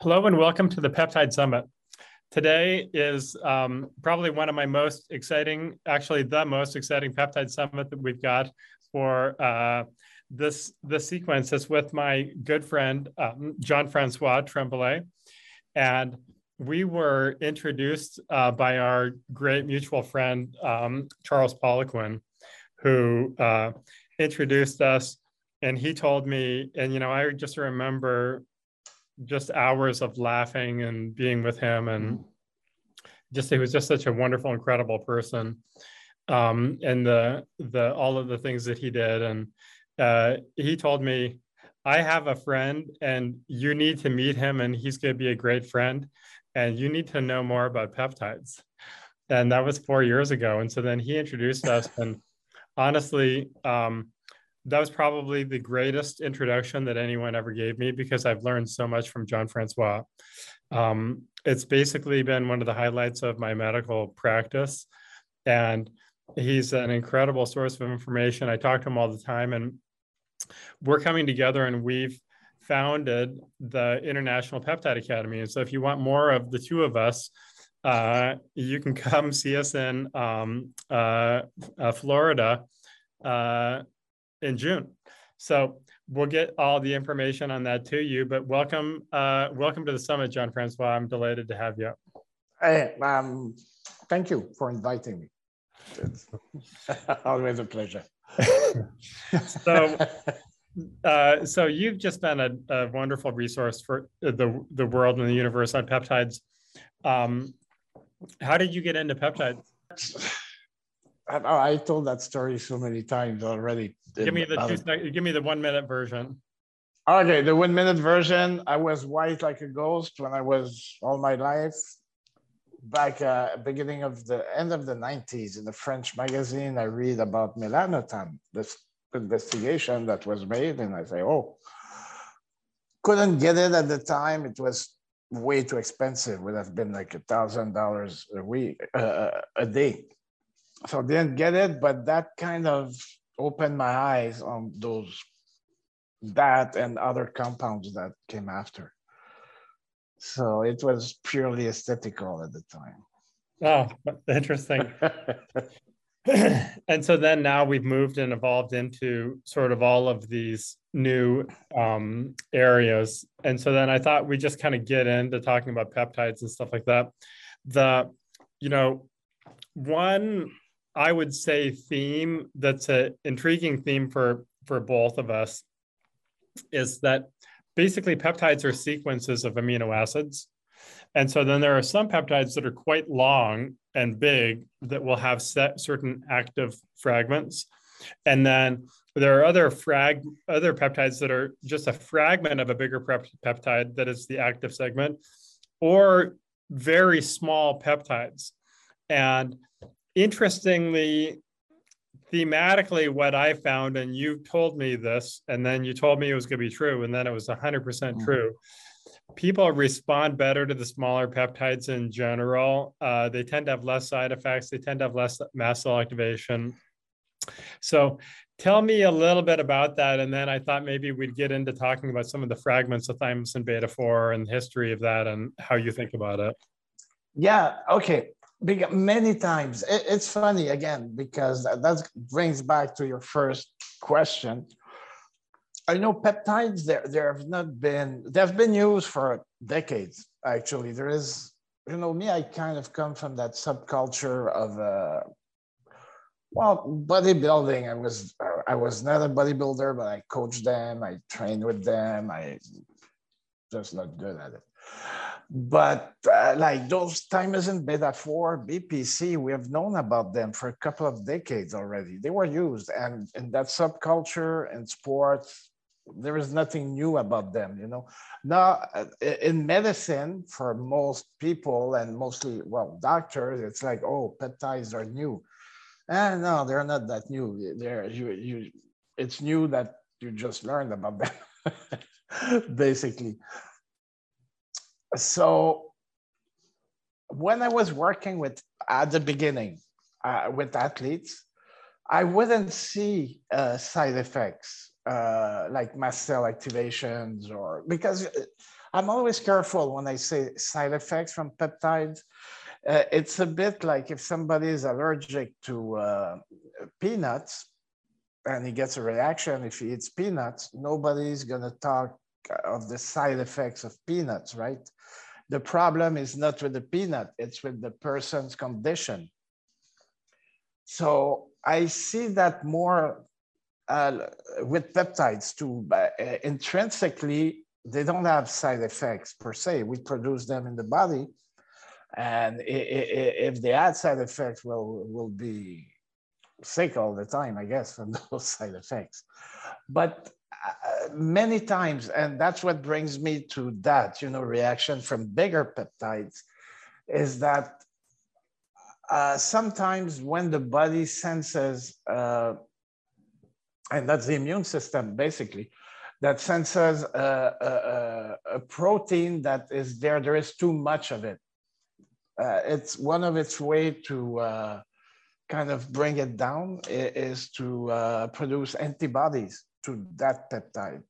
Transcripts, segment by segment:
Hello and welcome to the Peptide Summit. Today is probably one of my most exciting, actually the most exciting peptide summit that we've got for this sequence. It's with my good friend, Jean-Francois Tremblay. And we were introduced by our great mutual friend, Charles Poliquin, who introduced us. And he told me, and I just remember just hours of laughing and being with him, and he was just such a wonderful, incredible person, and the all of the things that he did. And he told me, I have a friend and you need to meet him, and he's going to be a great friend, and you need to know more about peptides. And that was 4 years ago. And so then he introduced us, and honestly, that was probably the greatest introduction that anyone ever gave me, because I've learned so much from Jean-Francois. It's basically been one of the highlights of my medical practice. And he's an incredible source of information. I talk to him all the time, and we're coming together, and we've founded the International Peptide Academy. And so if you want more of the two of us, you can come see us in Florida in June. So we'll get all the information on that to you, but welcome to the summit, Jean-Francois. I'm delighted to have you. Hey, thank you for inviting me. It's always a pleasure. So you've just been a wonderful resource for the world and the universe on peptides. How did you get into peptides? I told that story so many times already. Give me the 1 minute version. Okay, the 1 minute version. I was white like a ghost when I was all my life. Back beginning of the end of the 90s, in a French magazine, I read about melanotan, this investigation that was made, and I say, oh, couldn't get it at the time. It was way too expensive. It would have been like $1,000 a week, a day. So didn't get it, but that kind of opened my eyes on that and other compounds that came after. So it was purely aesthetical at the time. Oh, interesting. And so then now we've moved and evolved into sort of all of these new areas. And so then I thought we just kind of get into talking about peptides and stuff like that. One, I would say, theme that's an intriguing theme for both of us is that basically peptides are sequences of amino acids. And so then there are some peptides that are quite long and big that will have certain active fragments. And then there are other peptides that are just a fragment of a bigger peptide that is the active segment, or very small peptides. And interestingly, thematically, what I found, and you told me this, and then you told me it was going to be true, and then it was 100% true. People respond better to the smaller peptides in general. They tend to have less side effects. They tend to have less mast cell activation. So tell me a little bit about that. And then I thought maybe we'd get into talking about some of the fragments of thymosin beta-4 and the history of that and how you think about it. Yeah, okay. Many times. It's funny, again, because that brings back to your first question. I know peptides, they've been used for decades, actually. There is, me, I kind of come from that subculture of, bodybuilding. I was not a bodybuilder, but I coached them, I trained with them, I just not good at it. But like those thymosin beta-4, BPC, we have known about them for a couple of decades already. They were used, and in that subculture and sports, there is nothing new about them, Now, in medicine, for most people and mostly, doctors, it's like, oh, peptides are new. And no, they're not that new. It's new that you just learned about them, basically. So when I was working at the beginning with athletes, I wouldn't see side effects like mast cell activations, or because I'm always careful when I say side effects from peptides. It's a bit like if somebody is allergic to peanuts and he gets a reaction if he eats peanuts, nobody's going to talk of the side effects of peanuts, right? The problem is not with the peanut, it's with the person's condition. So I see that more with peptides too. Intrinsically, they don't have side effects per se. We produce them in the body. And if they add side effects, we'll be sick all the time, I guess, from those side effects. But many times, and that's what brings me to that, reaction from bigger peptides, is that sometimes when the body senses, and that's the immune system basically, that senses a protein that is there is too much of it. It's one of its way to kind of bring it down is to produce antibodies to that peptide.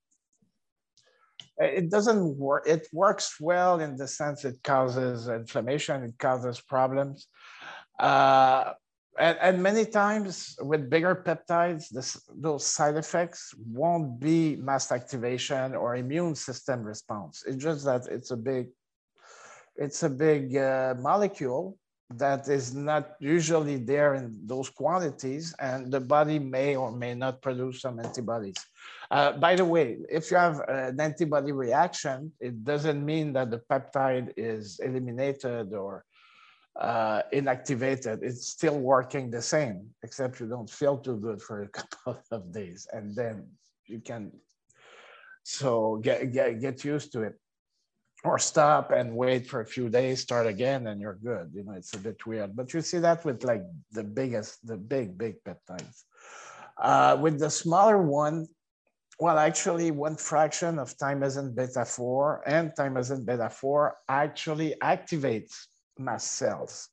It doesn't work. It works well in the sense it causes inflammation, it causes problems. And many times with bigger peptides, those side effects won't be mast activation or immune system response. It's just that it's a big molecule that is not usually there in those quantities, and the body may or may not produce some antibodies. By the way, if you have an antibody reaction, it doesn't mean that the peptide is eliminated or inactivated. It's still working the same, except you don't feel too good for a couple of days, and then you can get used to it, or stop and wait for a few days, start again, and you're good. It's a bit weird, but you see that with like the big peptides. With the smaller one, well, actually 1 fraction of thymosin beta-4 and thymosin beta-4 actually activates mast cells.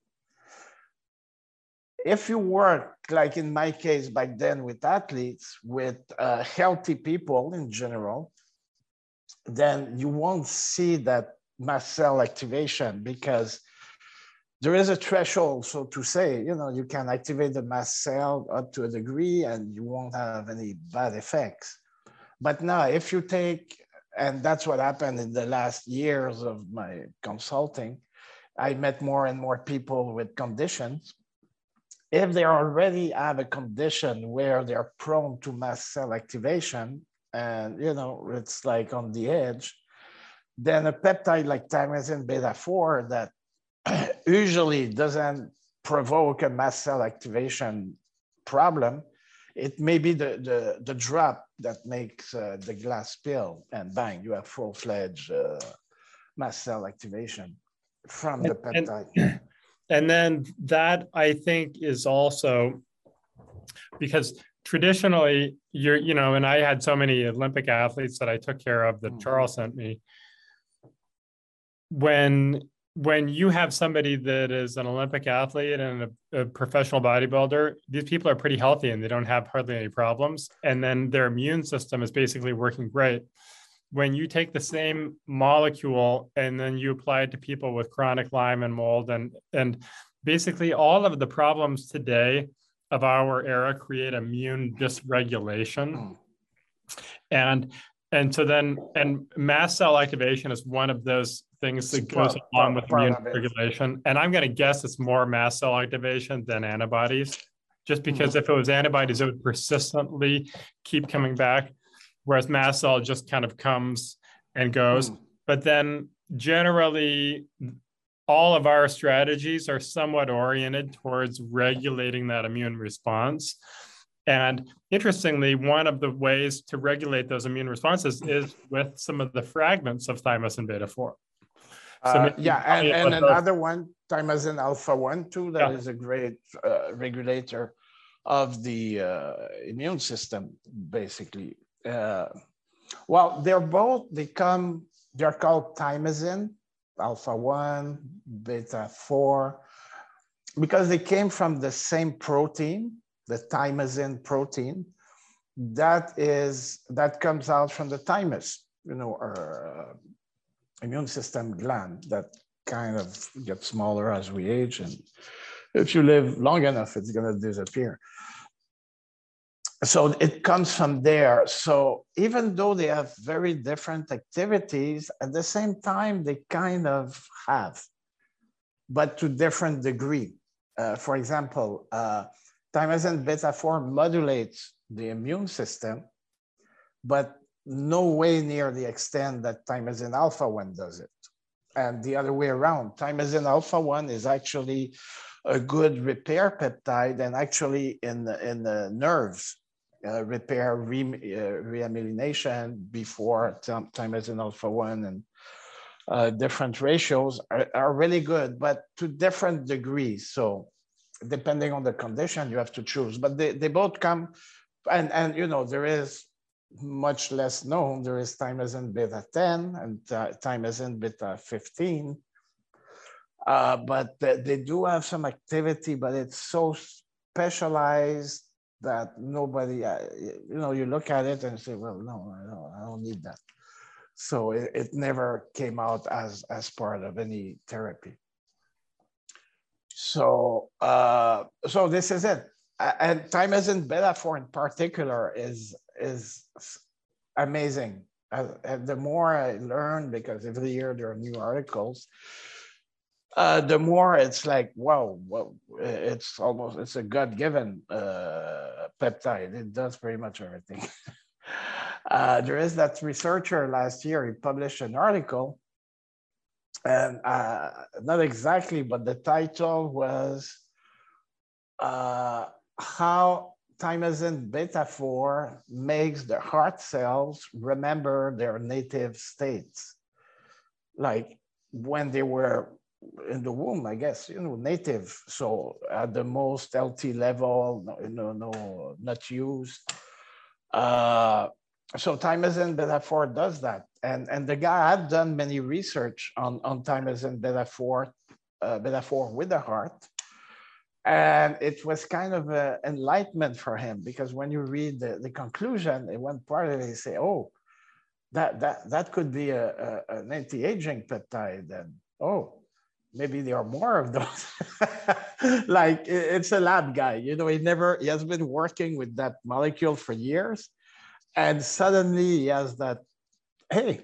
If you work, like in my case back then with athletes, with healthy people in general, then you won't see that mast cell activation, because there is a threshold, so to say. You can activate the mast cell up to a degree and you won't have any bad effects. But now if you take, and that's what happened in the last years of my consulting, I met more and more people with conditions. If they already have a condition where they're prone to mast cell activation, and it's like on the edge, then a peptide like thymosin beta-4 that usually doesn't provoke a mast cell activation problem, it may be the drop that makes the glass spill, and bang, you have full-fledged mast cell activation from the peptide. And then that, I think, is also because traditionally, and I had so many Olympic athletes that I took care of that Charles sent me. When you have somebody that is an Olympic athlete and a professional bodybuilder, these people are pretty healthy and they don't have hardly any problems. And then their immune system is basically working great. When you take the same molecule and then you apply it to people with chronic Lyme and mold, and basically all of the problems today of our era create immune dysregulation. And so then, and mast cell activation is one of those things that goes along with immune regulation. And I'm going to guess it's more mast cell activation than antibodies, just because if it was antibodies, it would persistently keep coming back, whereas mast cell just kind of comes and goes. But then generally, all of our strategies are somewhat oriented towards regulating that immune response. And interestingly, one of the ways to regulate those immune responses is with some of the fragments of thymosin beta-4. And another one, thymosin alpha-1 too, that is a great regulator of the immune system, basically. Well, they're called thymosin alpha-1, beta-4, because they came from the same protein, the thymosin protein, that comes out from the thymus, immune system gland that kind of gets smaller as we age. And if you live long enough, it's going to disappear. So it comes from there. So even though they have very different activities, at the same time, they kind of have, but to different degree. For example, thymosin beta-4 modulates the immune system, but no way near the extent that thymosin alpha-1 does it. And the other way around, thymosin alpha-1 is actually a good repair peptide, and actually in the nerves, repair remyelination before thymosin alpha-1 and different ratios are really good, but to different degrees. So depending on the condition, you have to choose, but they both come, and you know, there is much less known. There is thymosin beta-10 and thymosin beta-15, but they do have some activity, but it's so specialized that nobody, you know, you look at it and say, well, no, I don't need that. So it never came out as part of any therapy. So so this is it. And thymosin beta-4 in particular is amazing. And the more I learn, because every year there are new articles, the more it's like, wow, well, it's a God-given peptide. It does pretty much everything. There is that researcher last year, he published an article, and not exactly, but the title was how thymosin beta-4 makes the heart cells remember their native states. Like when they were in the womb, I guess, you know, native. So at the most LT level, no, not used. So thymosin beta-4 does that. And the guy had done many research on thymosin beta-4 with the heart. And it was kind of an enlightenment for him, because when you read the conclusion, in one part of it, you say, oh, that could be an anti-aging peptide. And oh, maybe there are more of those. Like, it's a lab guy, you know, he has been working with that molecule for years. And suddenly he has that, hey,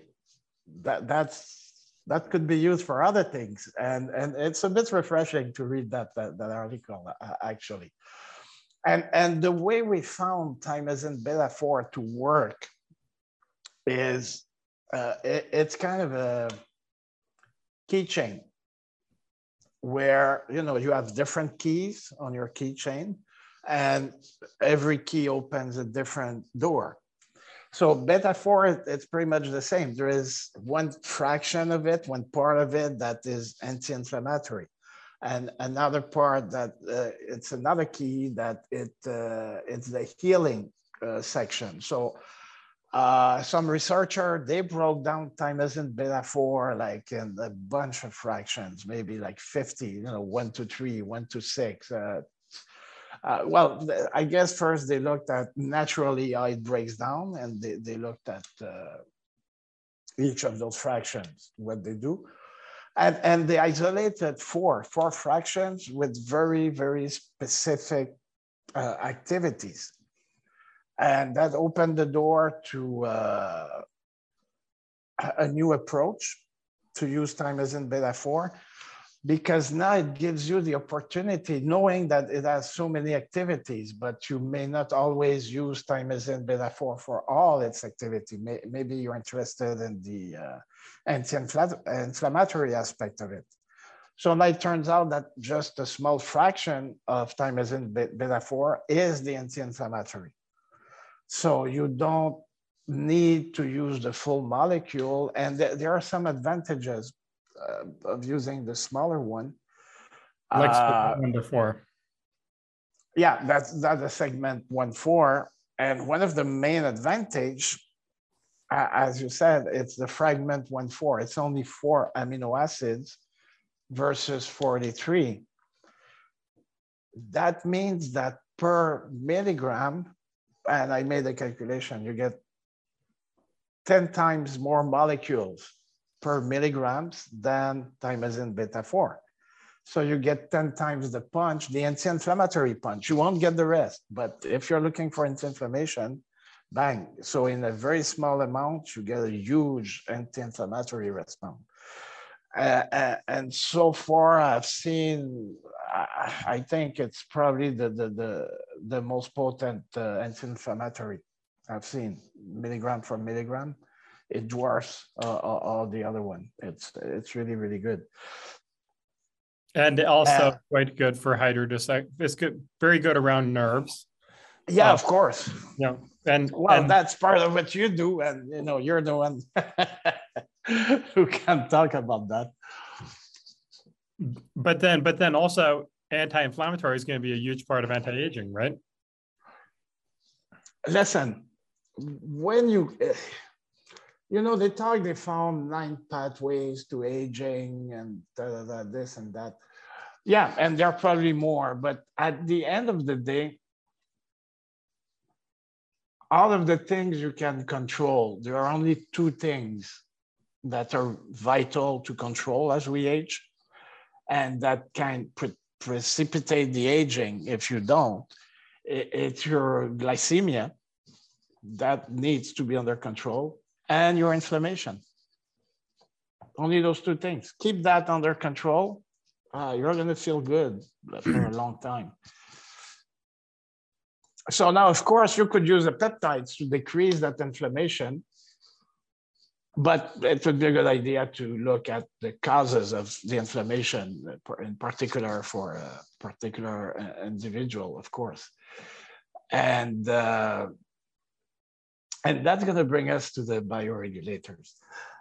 that could be used for other things. And it's a bit refreshing to read that article, actually. And the way we found thymosin beta-4 to work is it's kind of a keychain where, you know, you have different keys on your keychain, and every key opens a different door. So beta-4, it's pretty much the same. There is one fraction of it, one part of it that is anti-inflammatory, and another part that it's another key that it's the healing section. So some researcher, they broke down thymosin beta-4 like in a bunch of fractions, maybe like 50, you know, 1 to 3, 1 to 6. Well, I guess first they looked at naturally how it breaks down, and they looked at each of those fractions, what they do. And they isolated four fractions with very, very specific activities. And that opened the door to a new approach to use thymosin beta-4, because now it gives you the opportunity, knowing that it has so many activities, but you may not always use thymosin beta-4 for all its activity. Maybe you're interested in the anti-inflammatory aspect of it. So now it turns out that just a small fraction of thymosin beta-4 is the anti-inflammatory. So you don't need to use the full molecule, and there are some advantages of using the smaller one. Like 1-4. Yeah, that's a segment 1-4. And one of the main advantage, as you said, it's the fragment 1-4. It's only 4 amino acids versus 43. That means that per milligram, and I made a calculation, you get 10 times more molecules per milligrams than thiamazine beta-4. So you get 10 times the punch, the anti-inflammatory punch. You won't get the rest, but if you're looking for anti-inflammation, bang. So in a very small amount, you get a huge anti-inflammatory response. And so far I've seen, I think it's probably the most potent anti-inflammatory I've seen, milligram for milligram. It dwarfs all the other one. It's really, really good. And also quite good for hydrodissect. It's good, very good around nerves. Yeah, of course. Yeah, and that's part of what you do, and you know you're the one who can talk about that. But then also anti-inflammatory is going to be a huge part of anti-aging, right? Listen, when you know, they found 9 pathways to aging and this and that. Yeah, and there are probably more, but at the end of the day, all of the things you can control, there are only 2 things that are vital to control as we age, and that can precipitate the aging if you don't. It's your glycemia that needs to be under control, and your inflammation. Only those 2 things. Keep that under control. You're going to feel good for a long time. So now, of course, you could use the peptides to decrease that inflammation, but it would be a good idea to look at the causes of the inflammation, in particular for a particular individual, of course. And that's going to bring us to the bioregulators.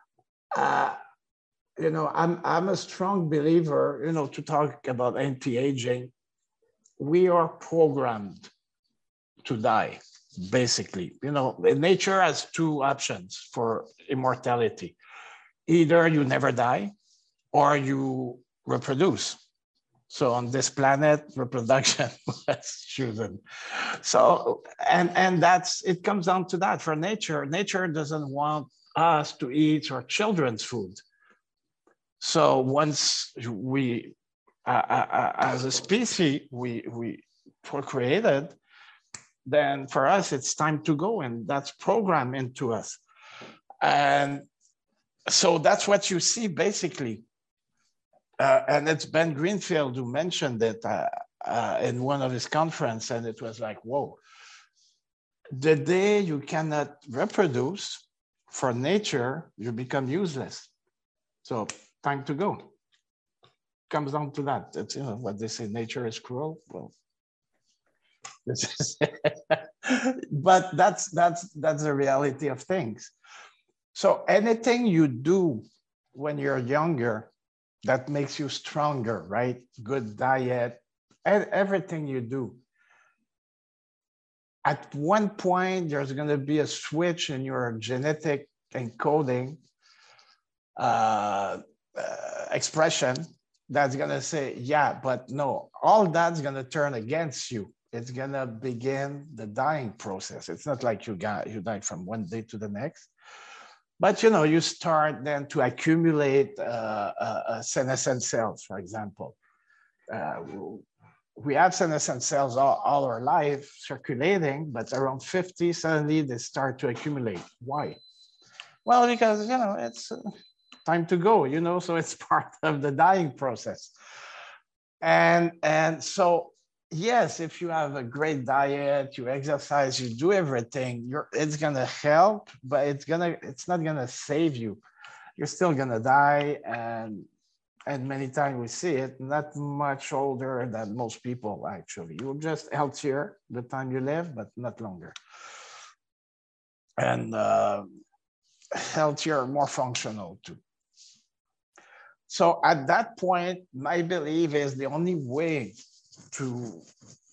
You know, I'm a strong believer, you know, to talk about anti-aging. We are programmed to die, basically. You know, nature has 2 options for immortality. Either you never die or you reproduce. So on this planet, reproduction was chosen. So, and that's, it comes down to that. For nature, nature doesn't want us to eat our children's food. So once we, as a species, we procreated, then for us, it's time to go, and that's programmed into us. And so that's what you see, basically. And it's Ben Greenfield who mentioned it in one of his conferences, and it was like, whoa. The day you cannot reproduce for nature, you become useless. So time to go. Comes down to that. It's, you know, what they say, nature is cruel. Well, this is but that's the reality of things. So anything you do when you're younger that makes you stronger, right? Good diet, everything you do. At one point, there's going to be a switch in your genetic encoding expression that's going to say, yeah, but no, all that's going to turn against you. It's going to begin the dying process. It's not like you die from one day to the next. But, you know, you start then to accumulate senescent cells, for example. We have senescent cells all our life circulating, but around 50, suddenly they start to accumulate. Why? Well, because, you know, it's time to go, you know, so it's part of the dying process. And so, yes, if you have a great diet, you exercise, you do everything, it's gonna help, but it's not gonna save you. You're still gonna die, and many times we see it, not much older than most people, actually. You're just healthier the time you live, but not longer. And healthier, more functional too. So at that point, my belief is the only way to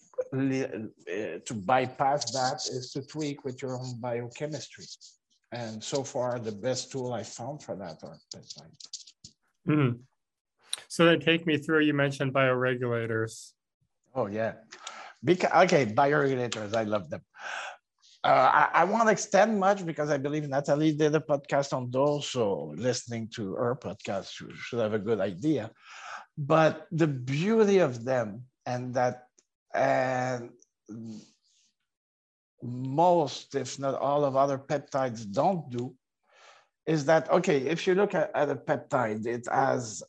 bypass that is to tweak with your own biochemistry. And so far, the best tool I found for that are peptides. Mm-hmm. So then take me through, you mentioned bioregulators. Oh, yeah. Okay, bioregulators, I love them. I won't extend much because I believe Natalie did a podcast on those, so listening to her podcast, you should have a good idea. But the beauty of them, and most, if not all of other peptides don't do, is that, okay, if you look at a peptide, it has,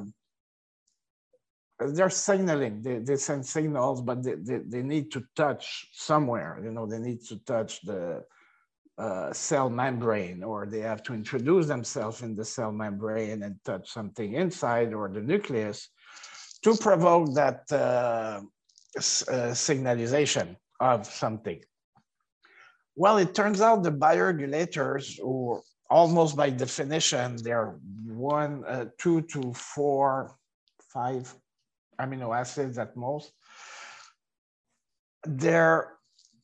they're signaling, they send signals, but they need to touch somewhere, they need to touch the cell membrane, or they have to introduce themselves in the cell membrane and touch something inside or the nucleus to provoke that signalization of something. Well, it turns out the bioregulators, or almost by definition, they're 2 to 4, 5 amino acids at most. They're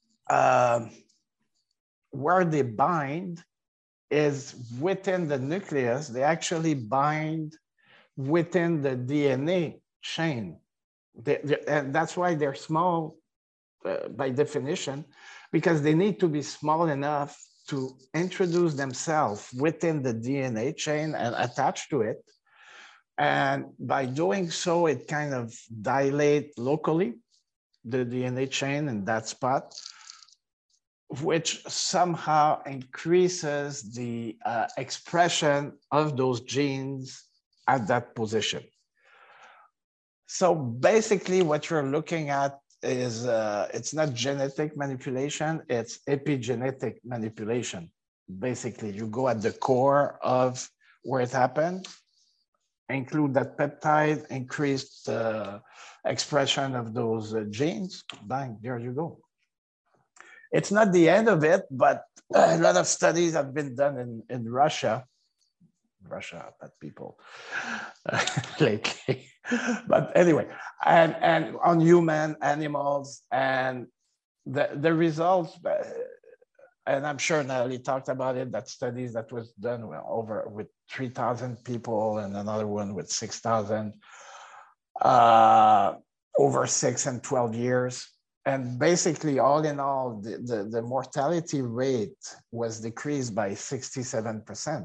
where they bind is within the nucleus. They actually bind within the DNA chain. And that's why they're small by definition, because they need to be small enough to introduce themselves within the DNA chain and attach to it. And by doing so, it kind of dilates locally the DNA chain in that spot, which somehow increases the expression of those genes at that position. So basically what you're looking at is, it's not genetic manipulation, it's epigenetic manipulation. Basically, you go at the core of where it happened, include that peptide, increase the expression of those genes, bang, there you go. It's not the end of it, but a lot of studies have been done in Russia. Russia, bad people lately. But anyway, and on human, animals, and the results, and I'm sure Natalie talked about it, that studies that was done with 3,000 people and another one with 6,000 over 6 and 12 years. And basically, all in all, the mortality rate was decreased by 67%.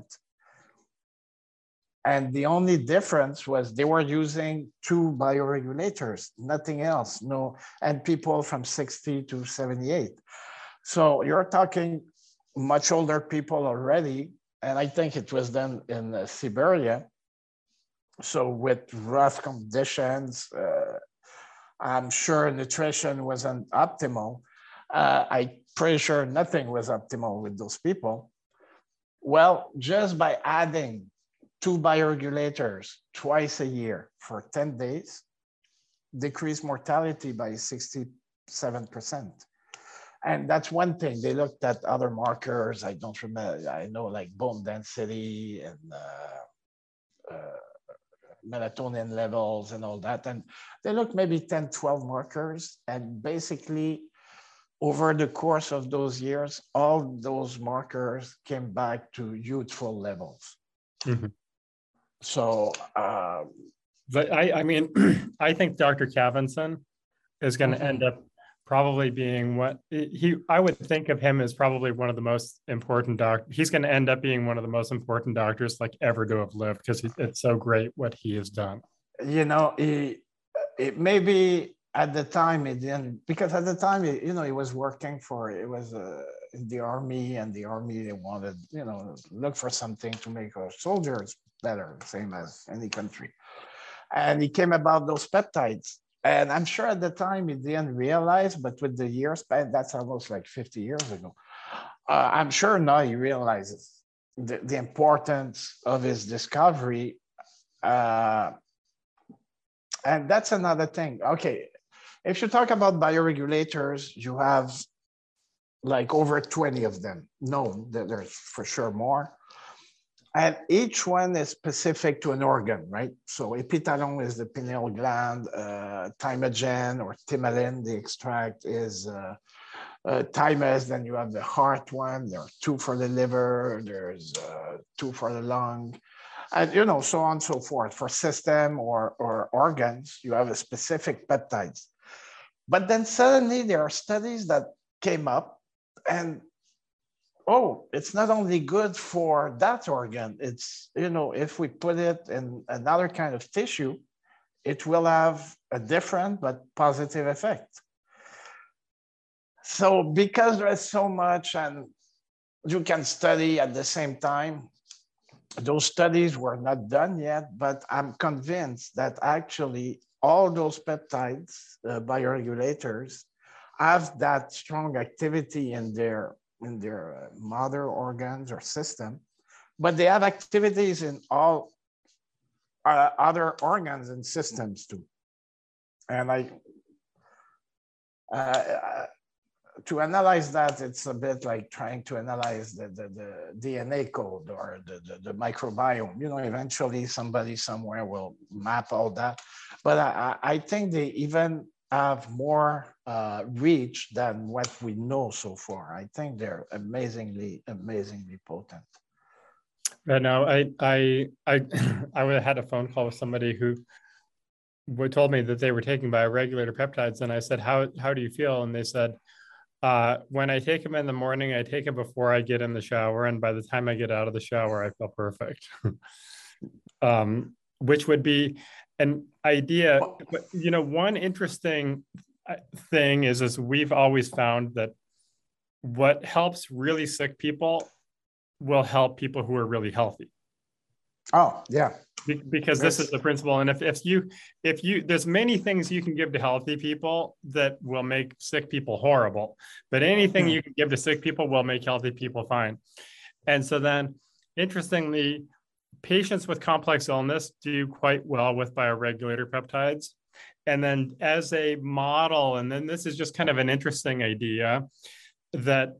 And the only difference was they were using 2 bioregulators, nothing else, no, and people from 60 to 78. So you're talking much older people already, and I think it was done in Siberia. So with rough conditions, I'm sure nutrition wasn't optimal. I'm pretty sure nothing was optimal with those people. Well, just by adding 2 bioregulators twice a year for 10 days, decreased mortality by 67%. And that's one thing. They looked at other markers. I don't remember, I know, like bone density and melatonin levels and all that. And they looked maybe 10, 12 markers. And basically, over the course of those years, all those markers came back to youthful levels. Mm-hmm. So, but I mean, I think Dr. Cavinson is going to end up probably being I would think of him as probably one of the most important doctors. He's going to end up being one of the most important doctors like ever to have lived, because it's so great what he has done. You know, it maybe at the time it didn't, because at the time, he was working in the army, and the army, they wanted, look for something to make our soldiers better, same as any country. And he came about those peptides. And I'm sure at the time he didn't realize, but with the years, that's almost like 50 years ago. I'm sure now he realizes the importance of his discovery. And that's another thing. Okay, if you talk about bioregulators, you have like over 20 of them. No, there's for sure more. And each one is specific to an organ, right? So epitalon is the pineal gland, thymogen or thymolin, the extract is thymus, then you have the heart one, there are 2 for the liver, there's 2 for the lung, and so on and so forth. For system or organs, you have a specific peptides. But then suddenly there are studies that came up and oh, it's not only good for that organ, it's, you know, if we put it in another kind of tissue, it will have a different but positive effect. So because there's so much and you can study at the same time, those studies were not done yet, but I'm convinced that actually all those peptides, bioregulators, have that strong activity in their mother organs or system, but they have activities in all other organs and systems too. And to analyze that, it's a bit like trying to analyze the DNA code or the microbiome. You know, eventually somebody somewhere will map all that. But I think they even have more reach than what we know so far. I think they're amazingly potent. Right now, I had a phone call with somebody who told me that they were taking bioregulator peptides, and I said, "How do you feel?" And they said, "When I take them in the morning, I take them before I get in the shower, and by the time I get out of the shower, I feel perfect." Which would be an idea. But, you know, one interesting thing is we've always found that what helps really sick people will help people who are really healthy. Oh, yeah. Because this is the principle. And if you, there's many things you can give to healthy people that will make sick people horrible, but anything you can give to sick people will make healthy people fine. And so then, interestingly, patients with complex illness do quite well with bioregulator peptides. And then as a model, and then this is just kind of an interesting idea, that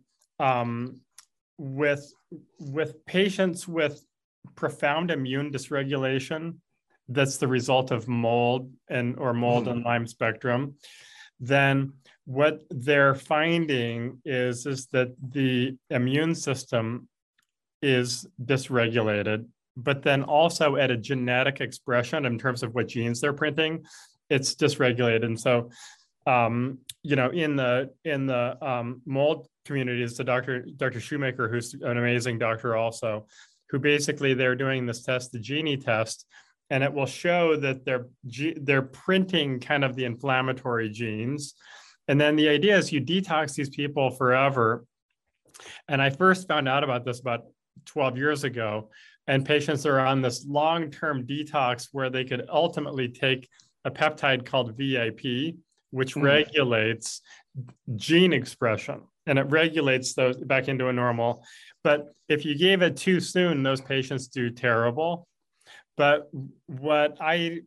with patients with profound immune dysregulation, that's the result of mold and Lyme spectrum, then what they're finding is that the immune system is dysregulated, but then also at a genetic expression in terms of what genes they're printing, it's dysregulated. And so, you know, in the mold community is the Dr. Shoemaker, who's an amazing doctor also, who basically they're doing this test, the Genie test, and it will show that they're printing kind of the inflammatory genes. And then the idea is you detox these people forever. And I first found out about this about 12 years ago, and patients are on this long-term detox where they could ultimately take a peptide called VIP, which regulates gene expression, and it regulates those back into a normal. But if you gave it too soon, those patients do terrible. But what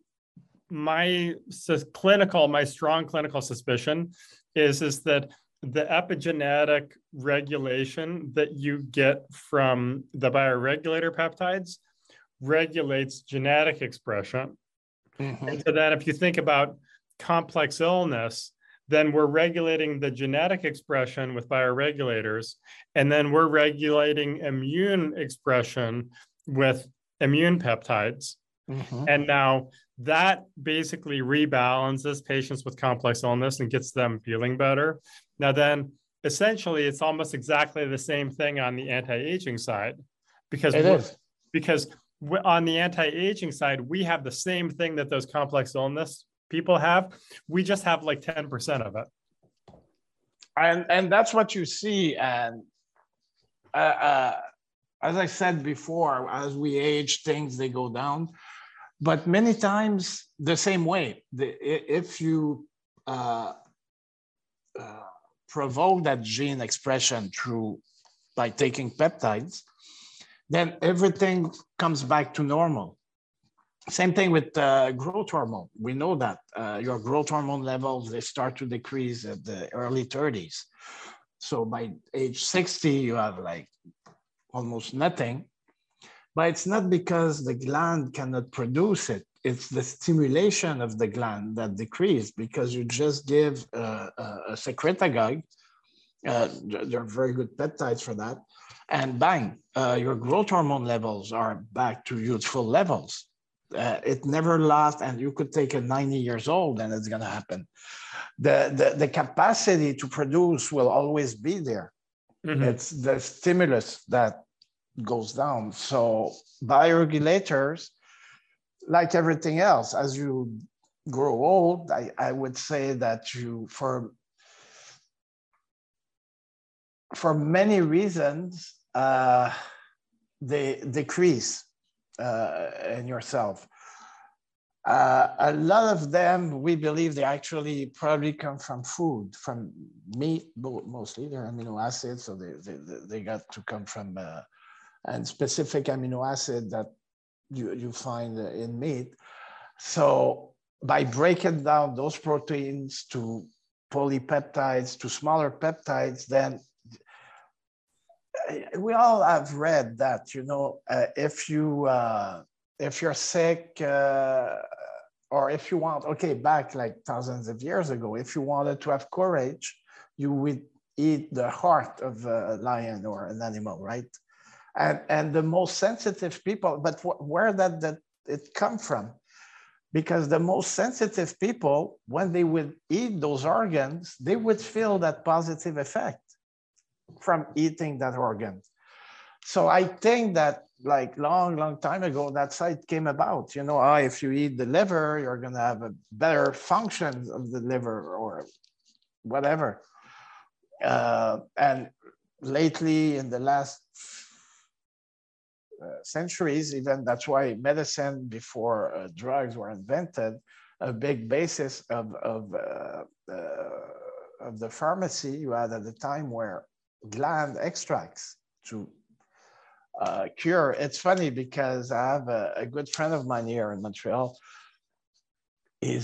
my strong clinical suspicion is that the epigenetic regulation that you get from the bioregulator peptides regulates genetic expression. And so then if you think about complex illness, then we're regulating the genetic expression with bioregulators, and then we're regulating immune expression with immune peptides. And now that basically rebalances patients with complex illness and gets them feeling better. Now then, essentially, it's almost exactly the same thing on the anti-aging side, because on the anti-aging side, we have the same thing that those complex illness people have. We just have like 10% of it. And that's what you see. And as I said before, as we age, things, they go down. But many times the same way. If you provoke that gene expression by taking peptides, then everything comes back to normal. Same thing with growth hormone. We know that your growth hormone levels, they start to decrease at the early 30s. So by age 60, you have like almost nothing. But it's not because the gland cannot produce it. It's the stimulation of the gland that decreases, because you just give a secretagogue. They're very good peptides for that. And bang, your growth hormone levels are back to youthful levels. It never lasts, and you could take a 90 years old and it's going to happen. The capacity to produce will always be there. It's the stimulus that goes down. So bioregulators, like everything else, as you grow old, I would say that for many reasons, they decrease in yourself. A lot of them, we believe they actually probably come from food, from meat, mostly. They're amino acids, so they got to come from and specific amino acid that you find in meat. So by breaking down those proteins to polypeptides, to smaller peptides, then we all have read that, if you're sick, or if you want, okay, back like thousands of years ago, if you wanted to have courage, you would eat the heart of a lion or an animal, right? And the most sensitive people, but where did it come from? Because the most sensitive people, when they would eat those organs, they would feel that positive effect from eating that organ. So I think that like long time ago, that's how it came about. If you eat the liver, you're going to have a better function of the liver or whatever. And lately, in the last centuries, even that's why medicine before drugs were invented, a big basis of the pharmacy you had at the time were gland extracts to cure. It's funny because I have a good friend of mine here in Montreal. He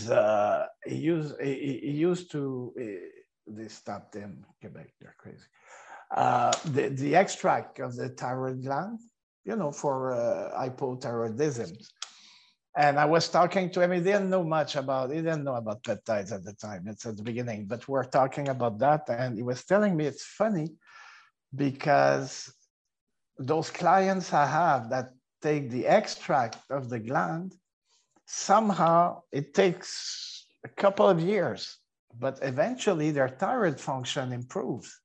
used to, they stopped in Quebec, they're crazy. The extract of the thyroid gland, for hypothyroidism. And I was talking to him, he didn't know about peptides at the time, it's at the beginning, but we're talking about that. And he was telling me it's funny because those clients I have that take the extract of the gland, somehow it takes a couple of years, but eventually their thyroid function improves.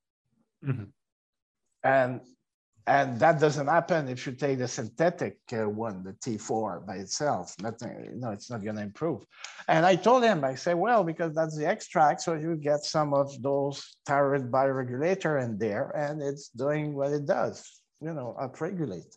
And that doesn't happen if you take the synthetic one, the T4 by itself. Nothing, it's not going to improve. And I told him, I say, well, because that's the extract, so you get some of those thyroid bioregulator in there, and it's doing what it does, upregulate.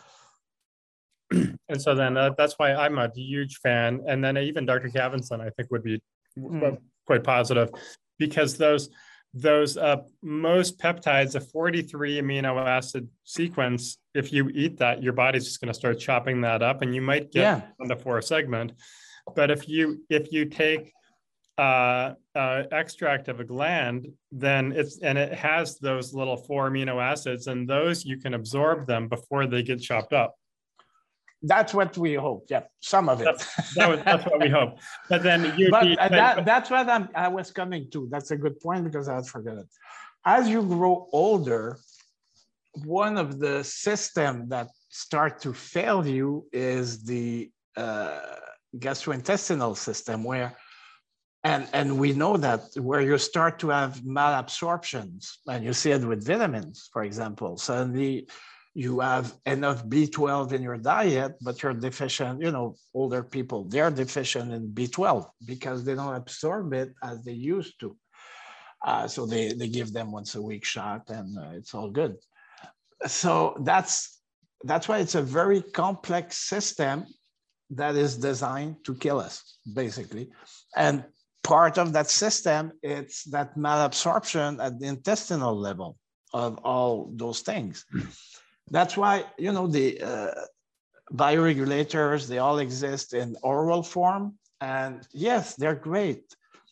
And so then that's why I'm a huge fan. And then even Dr. Cavinson, I think, would be quite positive, because those most peptides, a 43 amino acid sequence, if you eat that, your body's just going to start chopping that up, and you might get on the 4 segment. But if you take extract of a gland, then it has those little 4 amino acids, and those you can absorb them before they get chopped up. That's what we hope. Yeah, some of it. That's what we hope. But then that's what I was coming to. That's a good point, because I had forgotten. As you grow older, one of the systems that start to fail you is the gastrointestinal system, and we know that where you start to have malabsorptions, and you see it with vitamins, for example. Suddenly you have enough B12 in your diet, but you're deficient, older people, they're deficient in B12 because they don't absorb it as they used to. So they give them once a week shot, and it's all good. So that's why it's a very complex system that is designed to kill us, basically. And part of that system, it's that malabsorption at the intestinal level of all those things. That's why, the bioregulators, they all exist in oral form. And yes, they're great.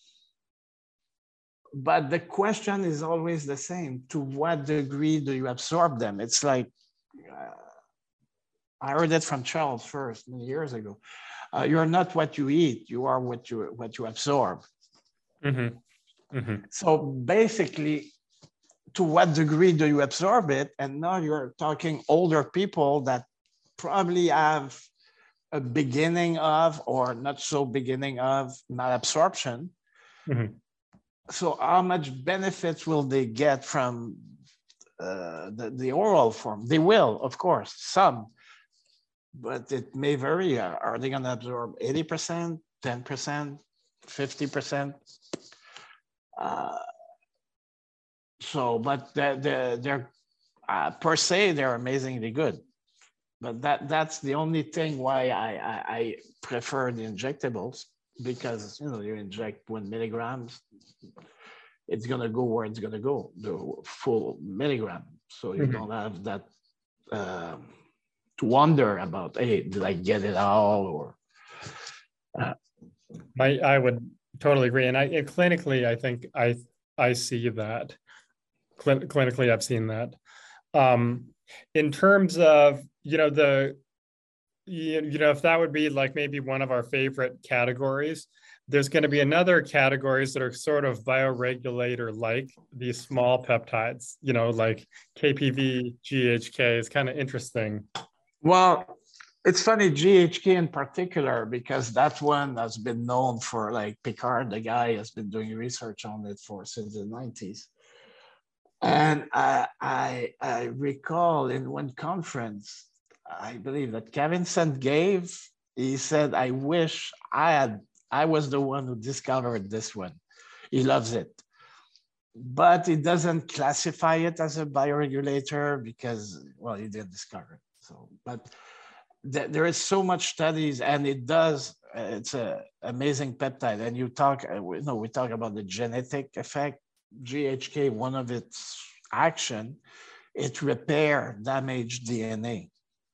But the question is always the same. To what degree do you absorb them? It's like, I heard it from Charles first many years ago. You're not what you eat, you are what you absorb. So basically, to what degree do you absorb it? And now you're talking older people that probably have a beginning of, or not so beginning of, malabsorption. So how much benefits will they get from the oral form. They will, of course, some, but it may vary. Are they going to absorb 80%, 10%, 50%? So, but they're per se, they're amazingly good. But that's the only thing why I prefer the injectables, because you inject 1 milligrams, it's gonna go where it's gonna go, the full milligram. So you don't have that to wonder about, hey, did I get it all? Or I would totally agree, and clinically, I think I see that. Clinically, I've seen that. In terms of if that would be like maybe one of our favorite categories, there's going to be another categories that are sort of bioregulator like these small peptides, like KPV, GHK is kind of interesting. Well, it's funny, GHK in particular, because that one has been known for, like, Picard, the guy has been doing research on it since the 90s. And I recall in one conference, I believe that Kevin Sant gave, he said, I wish I was the one who discovered this one. He loves it. But he doesn't classify it as a bioregulator because, well, he didn't discover it. So, but there is so much studies, and it's an amazing peptide. And we talk about the genetic effect. GHK, one of its action, it repair damaged DNA.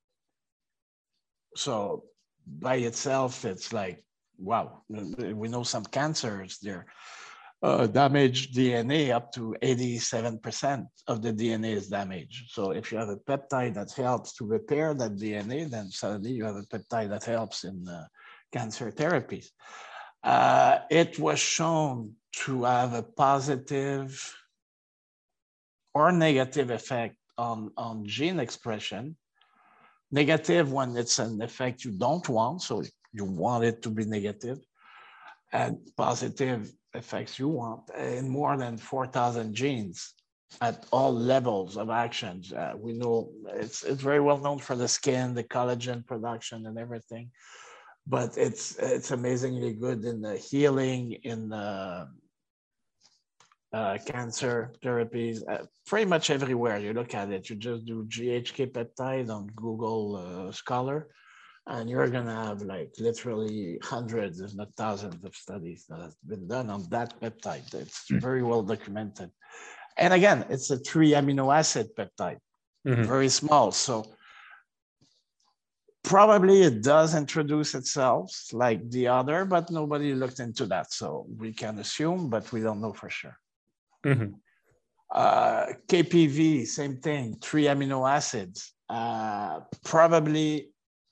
So by itself, it's like, wow, we know some cancers, they're damaged DNA up to 87% of the DNA is damaged. So if you have a peptide that helps to repair that DNA, then suddenly you have a peptide that helps in cancer therapies. It was shown to have a positive or negative effect on gene expression. Negative when it's an effect you don't want, so you want it to be negative, and positive effects you want in more than 4,000 genes at all levels of actions. We know it's very well known for the skin, the collagen production and everything, but it's amazingly good in the healing, in the cancer therapies, pretty much everywhere you look at it. You just do GHK peptide on Google Scholar, and you're going to have like literally hundreds, if not thousands of studies that have been done on that peptide. It's very well documented. And again, it's a 3 amino acid peptide, very small. So probably it does introduce itself like the other, but nobody looked into that. So we can assume, but we don't know for sure. KPV, same thing, 3 amino acids. Probably,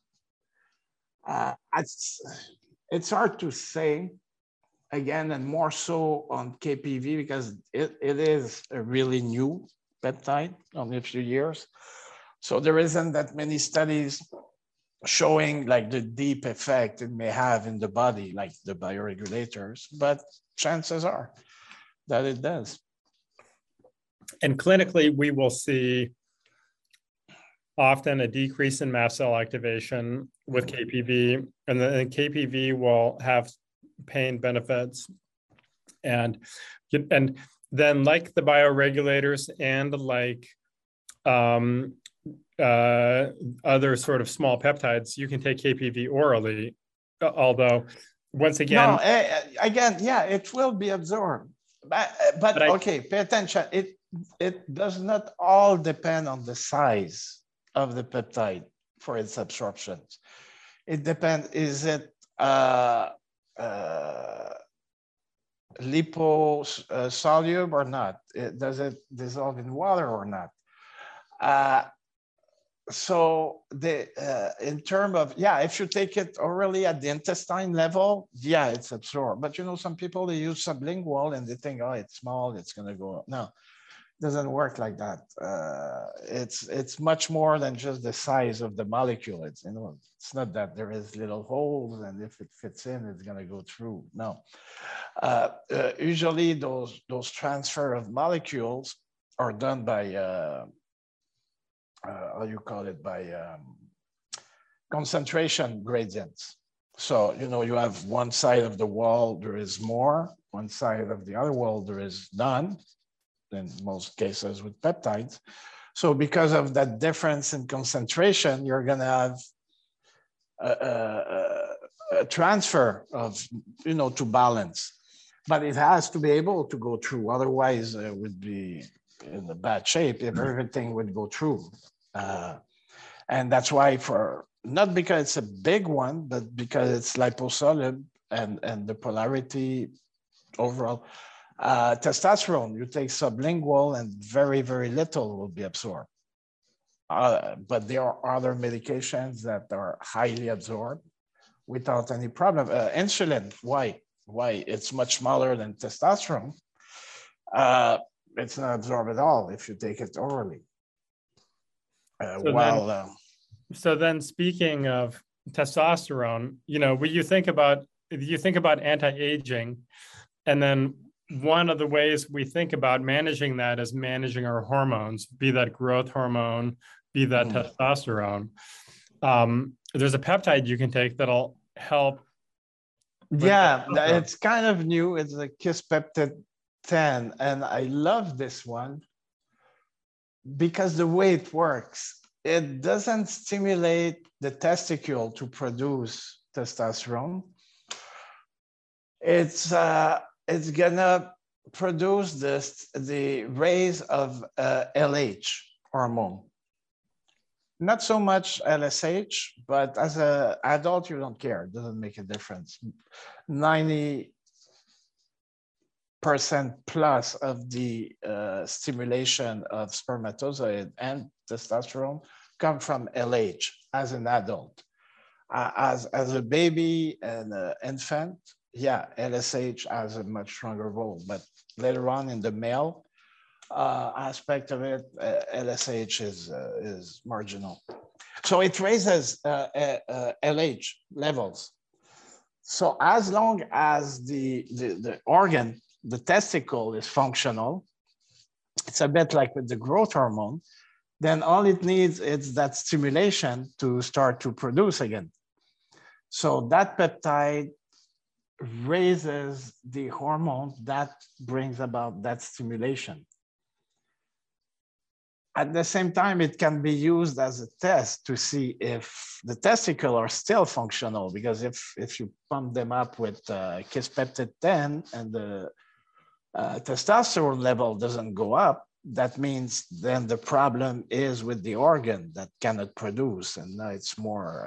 it's hard to say, again, and more so on KPV because it is a really new peptide, only a few years. So there isn't that many studies showing like the deep effect it may have in the body, like the bioregulators, but chances are that it does. And clinically, we will see often a decrease in mast cell activation with KPV, and then KPV will have pain benefits. And then like the bioregulators and like other sort of small peptides, you can take KPV orally, although once again... No, again, yeah, it will be absorbed. But okay, pay attention. It does not all depend on the size of the peptide for its absorption. It depends, is it liposoluble or not? Does it dissolve in water or not? So in terms of, yeah, if you take it orally at the intestine level, yeah, it's absorbed. But you know, some people, they use sublingual and they think, oh, it's small, it's gonna go. No, it doesn't work like that. It's much more than just the size of the molecule. It's, you know, it's not that there is little holes and if it fits in, it's gonna go through. No. Usually those transfer of molecules are done by, how you call it, by concentration gradients. So, you know, you have one side of the wall, there is more, one side of the other wall, there is none, in most cases with peptides. So because of that difference in concentration, you're gonna have a transfer of, you know, to balance. But it has to be able to go through, otherwise it would be in a bad shape if everything would go through. And that's why not because it's a big one, but because it's liposoluble and the polarity overall. Testosterone, you take sublingual and very, very little will be absorbed. But there are other medications that are highly absorbed without any problem. Insulin, why? It's much smaller than testosterone. It's not absorbed at all if you take it orally. So then speaking of testosterone, you know, when you think about anti-aging, and then one of the ways we think about managing that is managing our hormones, be that growth hormone, be that testosterone. There's a peptide you can take that'll help. Yeah, it's kind of new. It's a Kisspeptide 10, and I love this one because the way it works, it doesn't stimulate the testicle to produce testosterone. It's gonna produce the raise of LH hormone. Not so much LSH, but as an adult, you don't care. It doesn't make a difference. 90% plus of the stimulation of spermatozoid and testosterone come from LH as an adult. As a baby and an infant, yeah, LSH has a much stronger role, but later on in the male aspect of it, LSH is marginal. So it raises LH levels. So as long as the organ, the testicle is functional, it's a bit like with the growth hormone, then all it needs is that stimulation to start to produce again. So that peptide raises the hormone that brings about that stimulation. At the same time, it can be used as a test to see if the testicles are still functional, because if you pump them up with Kisspeptide 10 and the testosterone level doesn't go up, that means then the problem is with the organ that cannot produce, and now it's more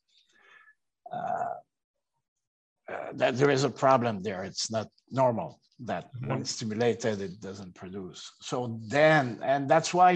that there is a problem there. It's not normal that when it's stimulated, it doesn't produce. So then, and that's why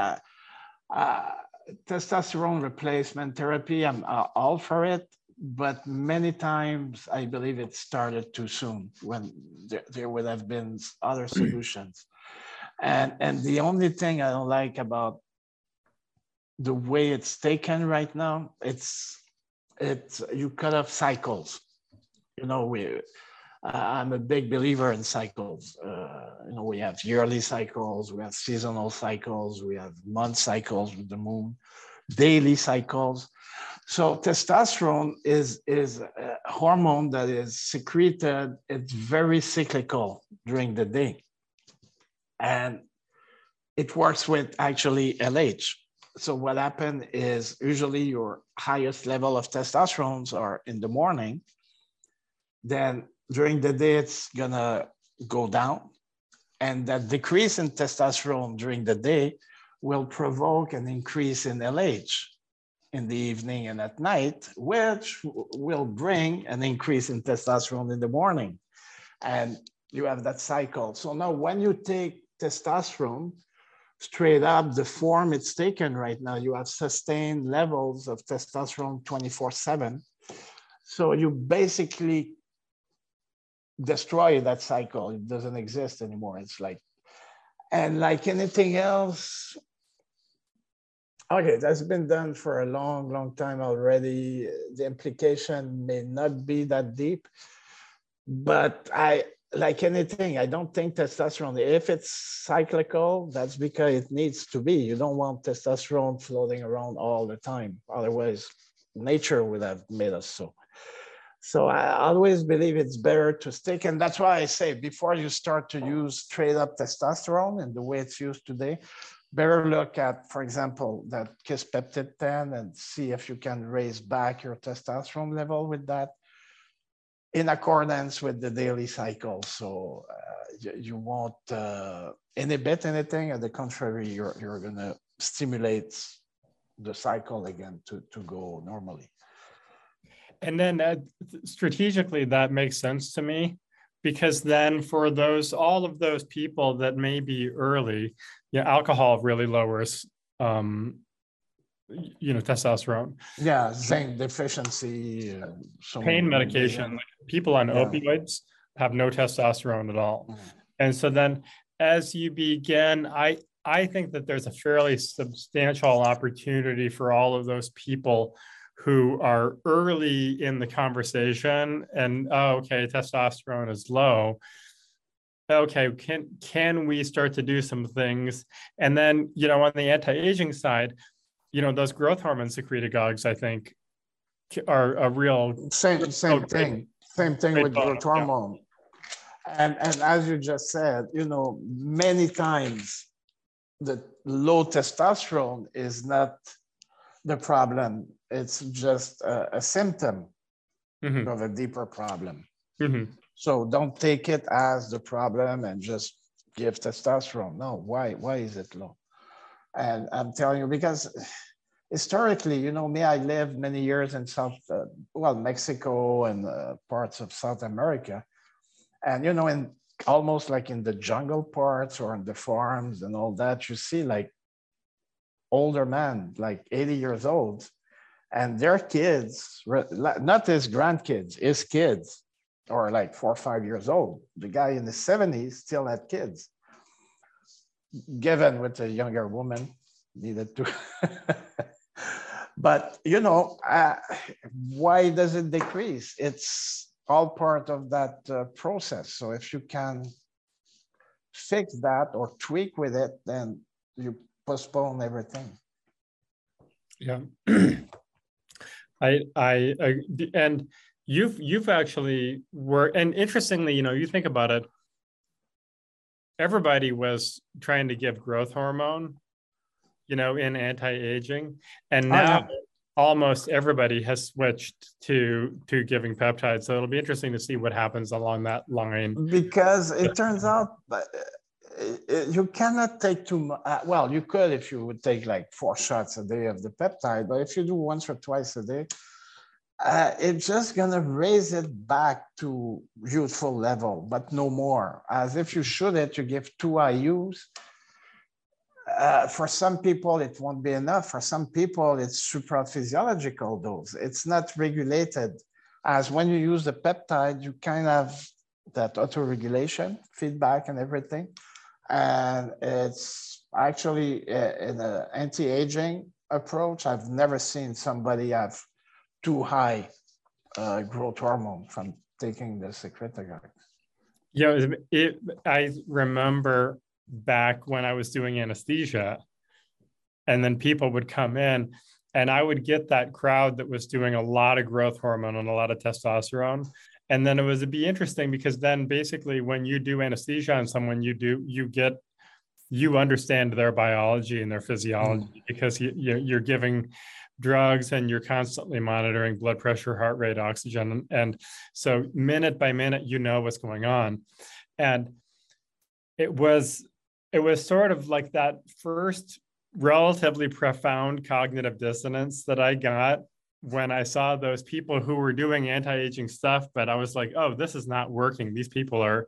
testosterone replacement therapy, I'm all for it, but many times I believe it started too soon when there would have been other solutions. And the only thing I don't like about the way it's taken right now, it's you cut off cycles. You know, I'm a big believer in cycles. You know, we have yearly cycles, we have seasonal cycles, we have month cycles with the moon, daily cycles. So testosterone is a hormone that is secreted. It's very cyclical during the day. And it works with actually LH. So what happened is usually your highest level of testosterone are in the morning. Then during the day, it's gonna go down. And that decrease in testosterone during the day will provoke an increase in LH in the evening and at night, which will bring an increase in testosterone in the morning. And you have that cycle. So now when you take testosterone straight up, the form it's taken right now, you have sustained levels of testosterone 24/7. So you basically destroy that cycle. It doesn't exist anymore. It's like, and like anything else, okay, that's been done for a long, long time already. The implication may not be that deep, but like anything, I don't think testosterone, if it's cyclical, that's because it needs to be. You don't want testosterone floating around all the time. Otherwise, nature would have made us so. So I always believe it's better to stick. And that's why I say before you start to use straight up testosterone and the way it's used today, better look at, for example, that Kisspeptide 10 and see if you can raise back your testosterone level with that in accordance with the daily cycle. So you won't inhibit anything. On the contrary, you're going to stimulate the cycle again to go normally. And then strategically, that makes sense to me, because then for all of those people that may be early, alcohol really lowers, testosterone. Yeah, zinc deficiency. Pain medication, like people on opioids have no testosterone at all. And so then as you begin, I think that there's a fairly substantial opportunity for all of those people who are early in the conversation and, okay, testosterone is low. Okay, can we start to do some things? And then, on the anti-aging side, those growth hormone secretagogues, I think, are a real same thing with growth hormone. And as you just said, many times the low testosterone is not the problem. It's just a symptom of a deeper problem. So don't take it as the problem and just give testosterone. No, why is it low? And I'm telling you, because historically, me, I lived many years in Mexico and parts of South America. And, in almost like in the jungle parts or in the farms and all that, you see like older men, like 80 years old, and their kids, not his grandkids, his kids, or like 4 or 5 years old. The guy in the 70s still had kids, given with a younger woman, needed to. But, why does it decrease? It's all part of that process. So if you can fix that or tweak with it, then you postpone everything. Yeah. I and you've actually and interestingly, you think about it, everybody was trying to give growth hormone, in anti-aging, and now almost everybody has switched to giving peptides. So it'll be interesting to see what happens along that line. Because it turns out you cannot take too much. Well, you could if you would take like 4 shots a day of the peptide, but if you do once or twice a day, it's just gonna raise it back to youthful level, but no more. As if you shoot it, you give 2 IUs. For some people, it won't be enough. For some people, it's supraphysiological dose. It's not regulated. As when you use the peptide, you kind of that autoregulation, feedback and everything. And it's actually in an anti-aging approach, I've never seen somebody have too high growth hormone from taking the secretagogue. Yeah, I remember back when I was doing anesthesia, and then people would come in and I would get that crowd that was doing a lot of growth hormone and a lot of testosterone. And then it'd be interesting because then basically when you do anesthesia on someone, you understand their biology and their physiology because you're giving drugs and you're constantly monitoring blood pressure, heart rate, oxygen. And so minute by minute, what's going on. And it was sort of like that first relatively profound cognitive dissonance that I got when I saw those people who were doing anti-aging stuff, but I was like, oh, this is not working. These people are,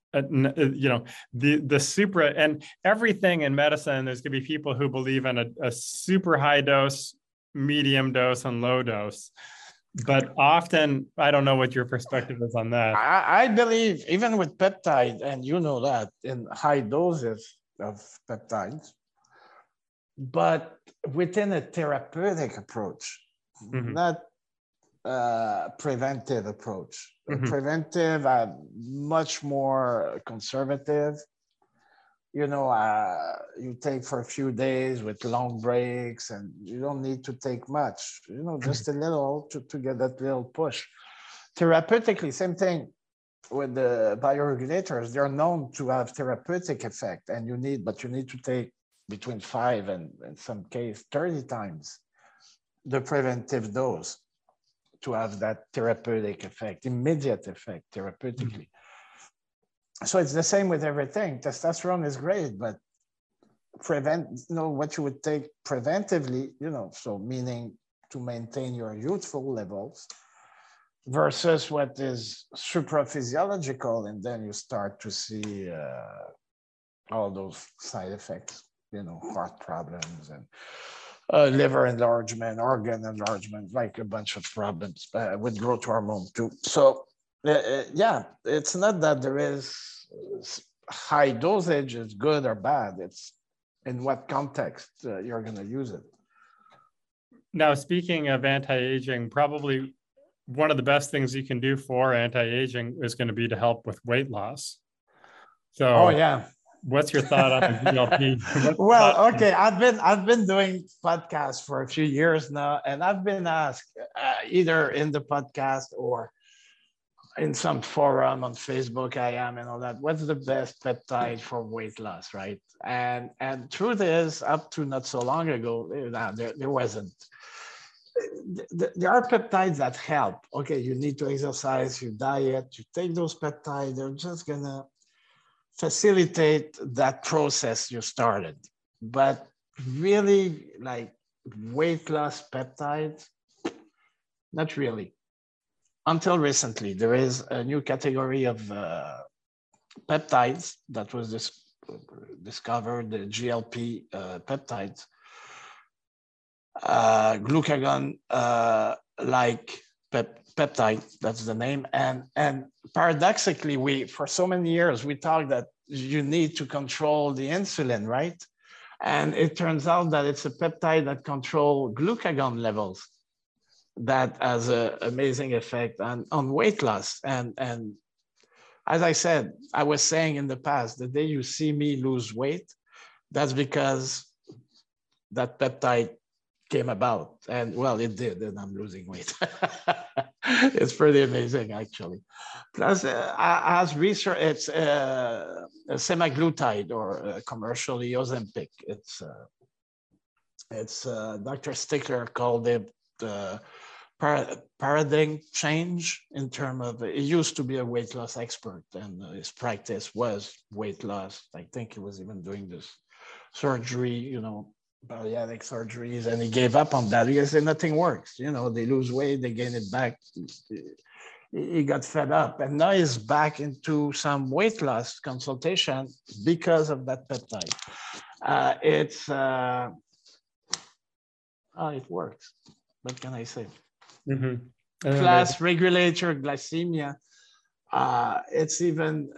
the supra and everything in medicine, there's going to be people who believe in a super high dose, medium dose, and low dose. But often, I don't know what your perspective is on that. I believe even with peptide, and that in high doses of peptides, but within a therapeutic approach, not preventive approach. Mm-hmm. Preventive, much more conservative. You take for a few days with long breaks, and you don't need to take much, just a little to get that little push. Therapeutically, same thing with the bioregulators. They're known to have therapeutic effect, and you need to take between 5 and in some case 30 times the preventive dose to have that therapeutic effect, immediate effect therapeutically. So it's the same with everything. Testosterone is great, but what you would take preventively, so meaning to maintain your youthful levels versus what is supraphysiological, and then you start to see all those side effects, heart problems and liver enlargement, organ enlargement, like a bunch of problems with growth hormone too. So it's not that there is high dosage is good or bad. It's in what context you're going to use it. Now, speaking of anti-aging, probably one of the best things you can do for anti-aging is going to be to help with weight loss. So, what's your thought on the GLP? Well, okay, I've been doing podcasts for a few years now, and I've been asked either in the podcast or in some forum on Facebook, and all that, what's the best peptide for weight loss, right? And truth is, up to not so long ago, there wasn't. There are peptides that help. Okay, you need to exercise, you diet, you take those peptides, they're just gonna facilitate that process you started. But really, like weight loss peptides, not really. Until recently, there is a new category of peptides that was discovered, the GLP peptides, glucagon like peptide, that's the name. And paradoxically, for so many years, we thought that you need to control the insulin, right? And it turns out that it's a peptide that controls glucagon levels that has an amazing effect on weight loss. And as I said, I was saying in the past, the day you see me lose weight, that's because that peptide came about. And well, it did, and I'm losing weight. It's pretty amazing, actually. Plus, as research, it's a semaglutide, or commercially Ozempic. It's Dr. Stickler called it paradigm change in terms of, he used to be a weight loss expert, and his practice was weight loss. I think he was even doing this surgery, bariatric surgeries, and he gave up on that because nothing works. They lose weight, they gain it back. He got fed up, and now he's back into some weight loss consultation because of that peptide. It works. What can I say? Mm-hmm. Class regulator glycemia. It's even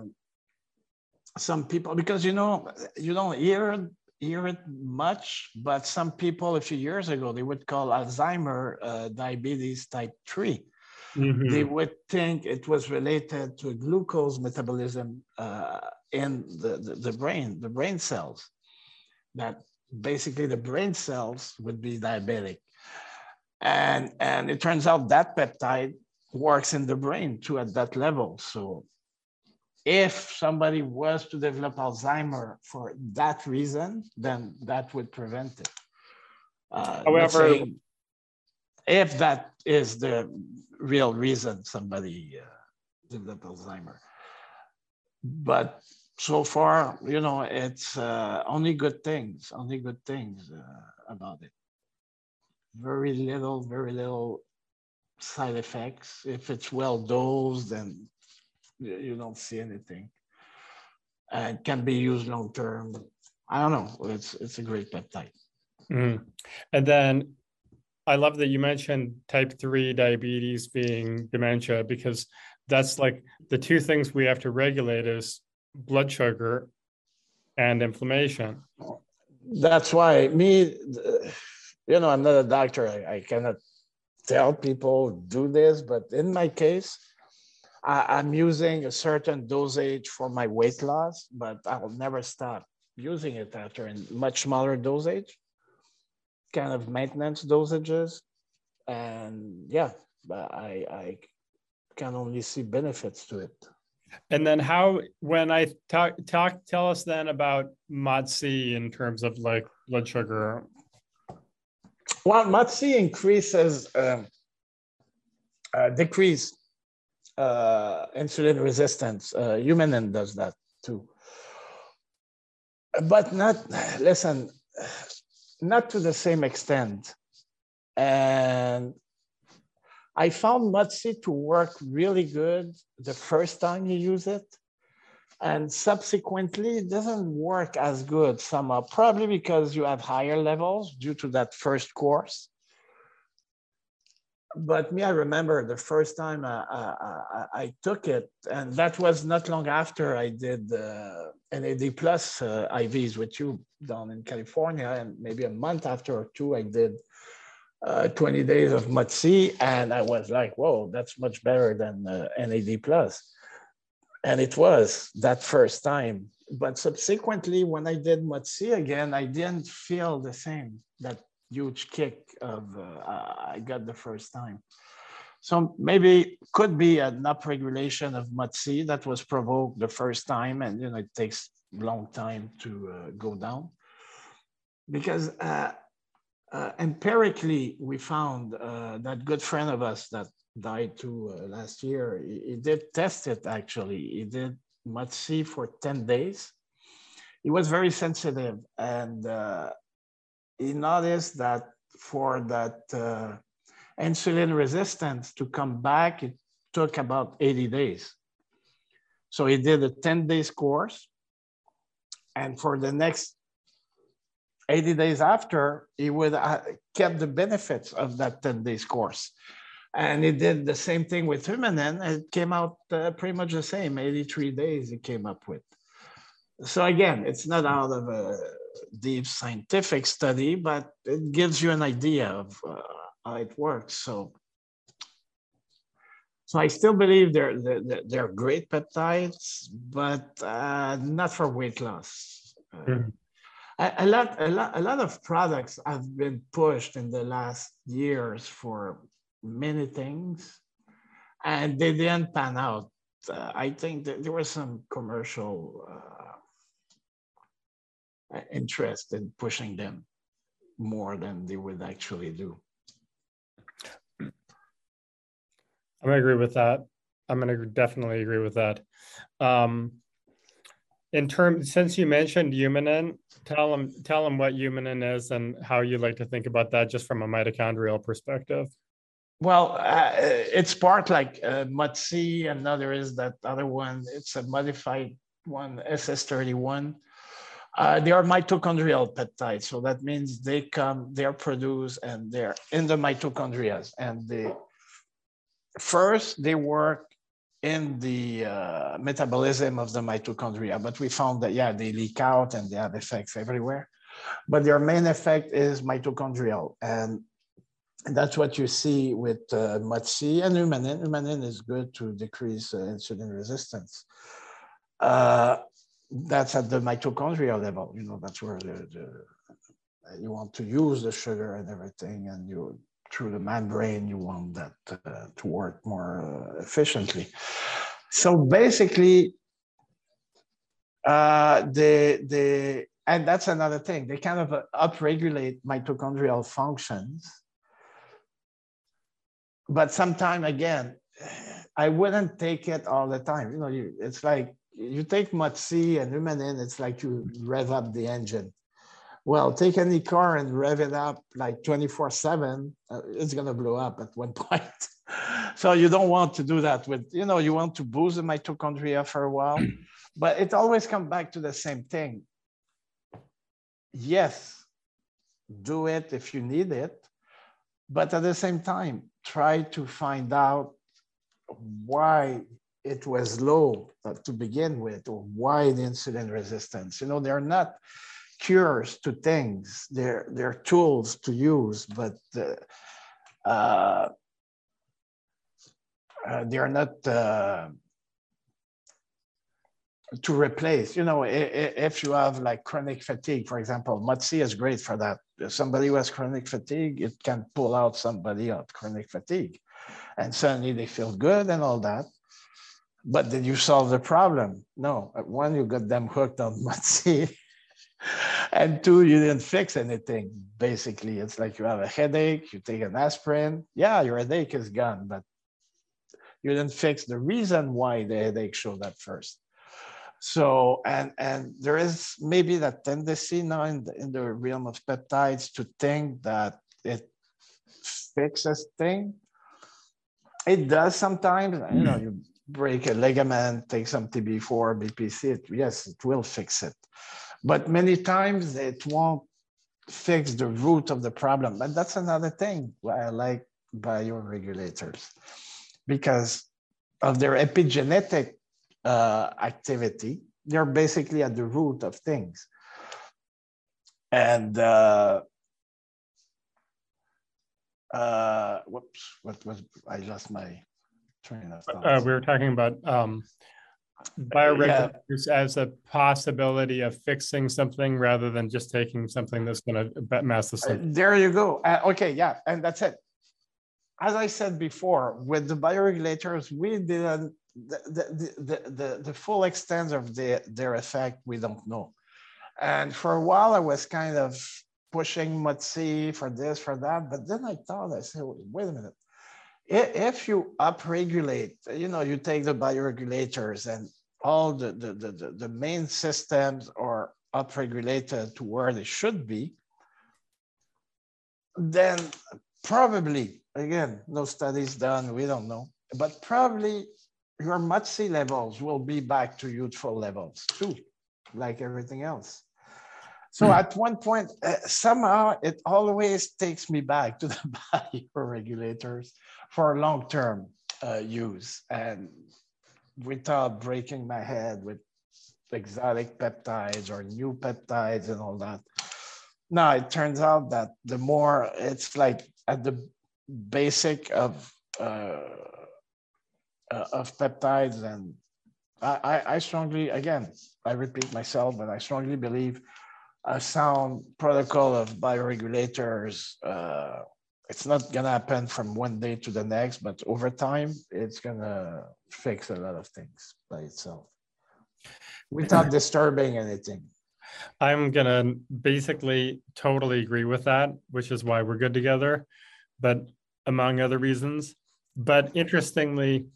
some people, because you don't hear it much, but some people a few years ago, they would call Alzheimer diabetes type 3. Mm-hmm. They would think it was related to glucose metabolism in the brain cells, that basically the brain cells would be diabetic. And it turns out that peptide works in the brain too at that level. So if somebody was to develop Alzheimer for that reason, then that would prevent it. However, if that is the real reason somebody developed Alzheimer. But so far, it's only good things about it. Very little side effects. If it's well dosed, then you don't see anything. It can be used long term. I don't know. It's a great peptide. Mm. And then I love that you mentioned type 3 diabetes being dementia, because that's like the two things we have to regulate is blood sugar and inflammation. That's why I'm not a doctor. I cannot tell people do this, but in my case, I'm using a certain dosage for my weight loss, but I will never stop using it after in much smaller dosage, kind of maintenance dosages. And yeah, but I can only see benefits to it. And then how, when I tell us then about MOTS-c in terms of like blood sugar. Well, MOTS-c increases, decrease insulin resistance. Humulin does that too. But not, listen, not to the same extent. And I found MOTS-c to work really good the first time you use it. And subsequently, it doesn't work as good somehow, probably because you have higher levels due to that first course. But me, I remember the first time I took it, and that was not long after I did NAD plus IVs with you down in California, and maybe a month after or two, I did 20 days of MOTS-c, and I was like, whoa, that's much better than NAD plus. And it was that first time. But subsequently, when I did MOTS-c again, I didn't feel the same, that huge kick of I got the first time. So maybe could be an upregulation of MOTS-c that was provoked the first time, and it takes a long time to go down. Because empirically, we found that good friend of us that died too last year, he did test it actually. He did MOTS-c for 10 days. He was very sensitive, and he noticed that for that insulin resistance to come back, it took about 80 days. So he did a 10 days course, and for the next 80 days after, he would kept the benefits of that 10 days course. And he did the same thing with Humulin. It came out pretty much the same, 83 days he came up with. So again, it's not out of a deep scientific study, but it gives you an idea of how it works. So I still believe they're great peptides, but not for weight loss. A lot of products have been pushed in the last years for many things, and they didn't pan out. I think that there was some commercial interest in pushing them more than they would actually do. I'm gonna agree with that. I'm gonna definitely agree with that. In terms, since you mentioned Humulin, tell them what Humulin is and how you like to think about that just from a mitochondrial perspective. Well, it's part like MOTS-c, and another is that other one. It's a modified one, SS31. They are mitochondrial peptides, so that means they're produced, and they're in the mitochondria. And first, they work in the metabolism of the mitochondria, but we found that, yeah, they leak out and they have effects everywhere. But their main effect is mitochondrial. And that's what you see with MOTS-c and Humulin. Humulin is good to decrease insulin resistance. That's at the mitochondrial level. That's where you want to use the sugar and everything, and through the membrane, you want that to work more efficiently. So basically, and that's another thing. They kind of upregulate mitochondrial functions. But sometime again, I wouldn't take it all the time. It's like you take MOTS-c and Humulin, it's like you rev up the engine. Well, take any car and rev it up like 24/7, it's gonna blow up at one point. So you don't want to do that with, you want to boost the mitochondria for a while, but it always comes back to the same thing. Yes, do it if you need it, but at the same time, try to find out why it was low to begin with, or why the insulin resistance. They're not cures to things, they're tools to use, but they are not to replace. You know, if you have like chronic fatigue, for example, MOTS-c is great for that. If somebody who has chronic fatigue, it can pull out somebody of chronic fatigue, and suddenly they feel good and all that. But did you solve the problem? No. One, you got them hooked on MOTS-c, and two, you didn't fix anything. Basically, it's like you have a headache, you take an aspirin. Yeah, your headache is gone, but you didn't fix the reason why the headache showed up first. So, and there is maybe that tendency now in the realm of peptides to think that it fixes things. It does sometimes. You know, you break a ligament, take some TB4, BPC, yes, it will fix it. But many times it won't fix the root of the problem. But that's another thing why I like bioregulators, because of their epigenetic activity. They're basically at the root of things. And whoops, what was, I lost my train of thought. We were talking about bioregulators as a possibility of fixing something rather than just taking something that's going to mess the system. There you go. Okay, yeah, and that's it. As I said before, with the bioregulators, we didn't, the full extent of their effect, we don't know. And for a while, I was kind of pushing MOTS-c for this, for that, but then I thought, I said, wait a minute. If you upregulate, you know, you take the bioregulators and all the main systems are upregulated to where they should be, then probably, again, no studies done, we don't know, but probably your MOTS-c levels will be back to youthful levels too, like everything else. So at one point, somehow it always takes me back to the bioregulators for long-term use, and without breaking my head with exotic peptides or new peptides and all that. Now, it turns out that the more it's like at the basic of peptides, and I strongly, again, I repeat myself, but I strongly believe a sound protocol of bioregulators, it's not gonna happen from one day to the next, but over time, it's gonna fix a lot of things by itself without disturbing anything. I'm gonna basically totally agree with that, which is why we're good together, but among other reasons. But interestingly,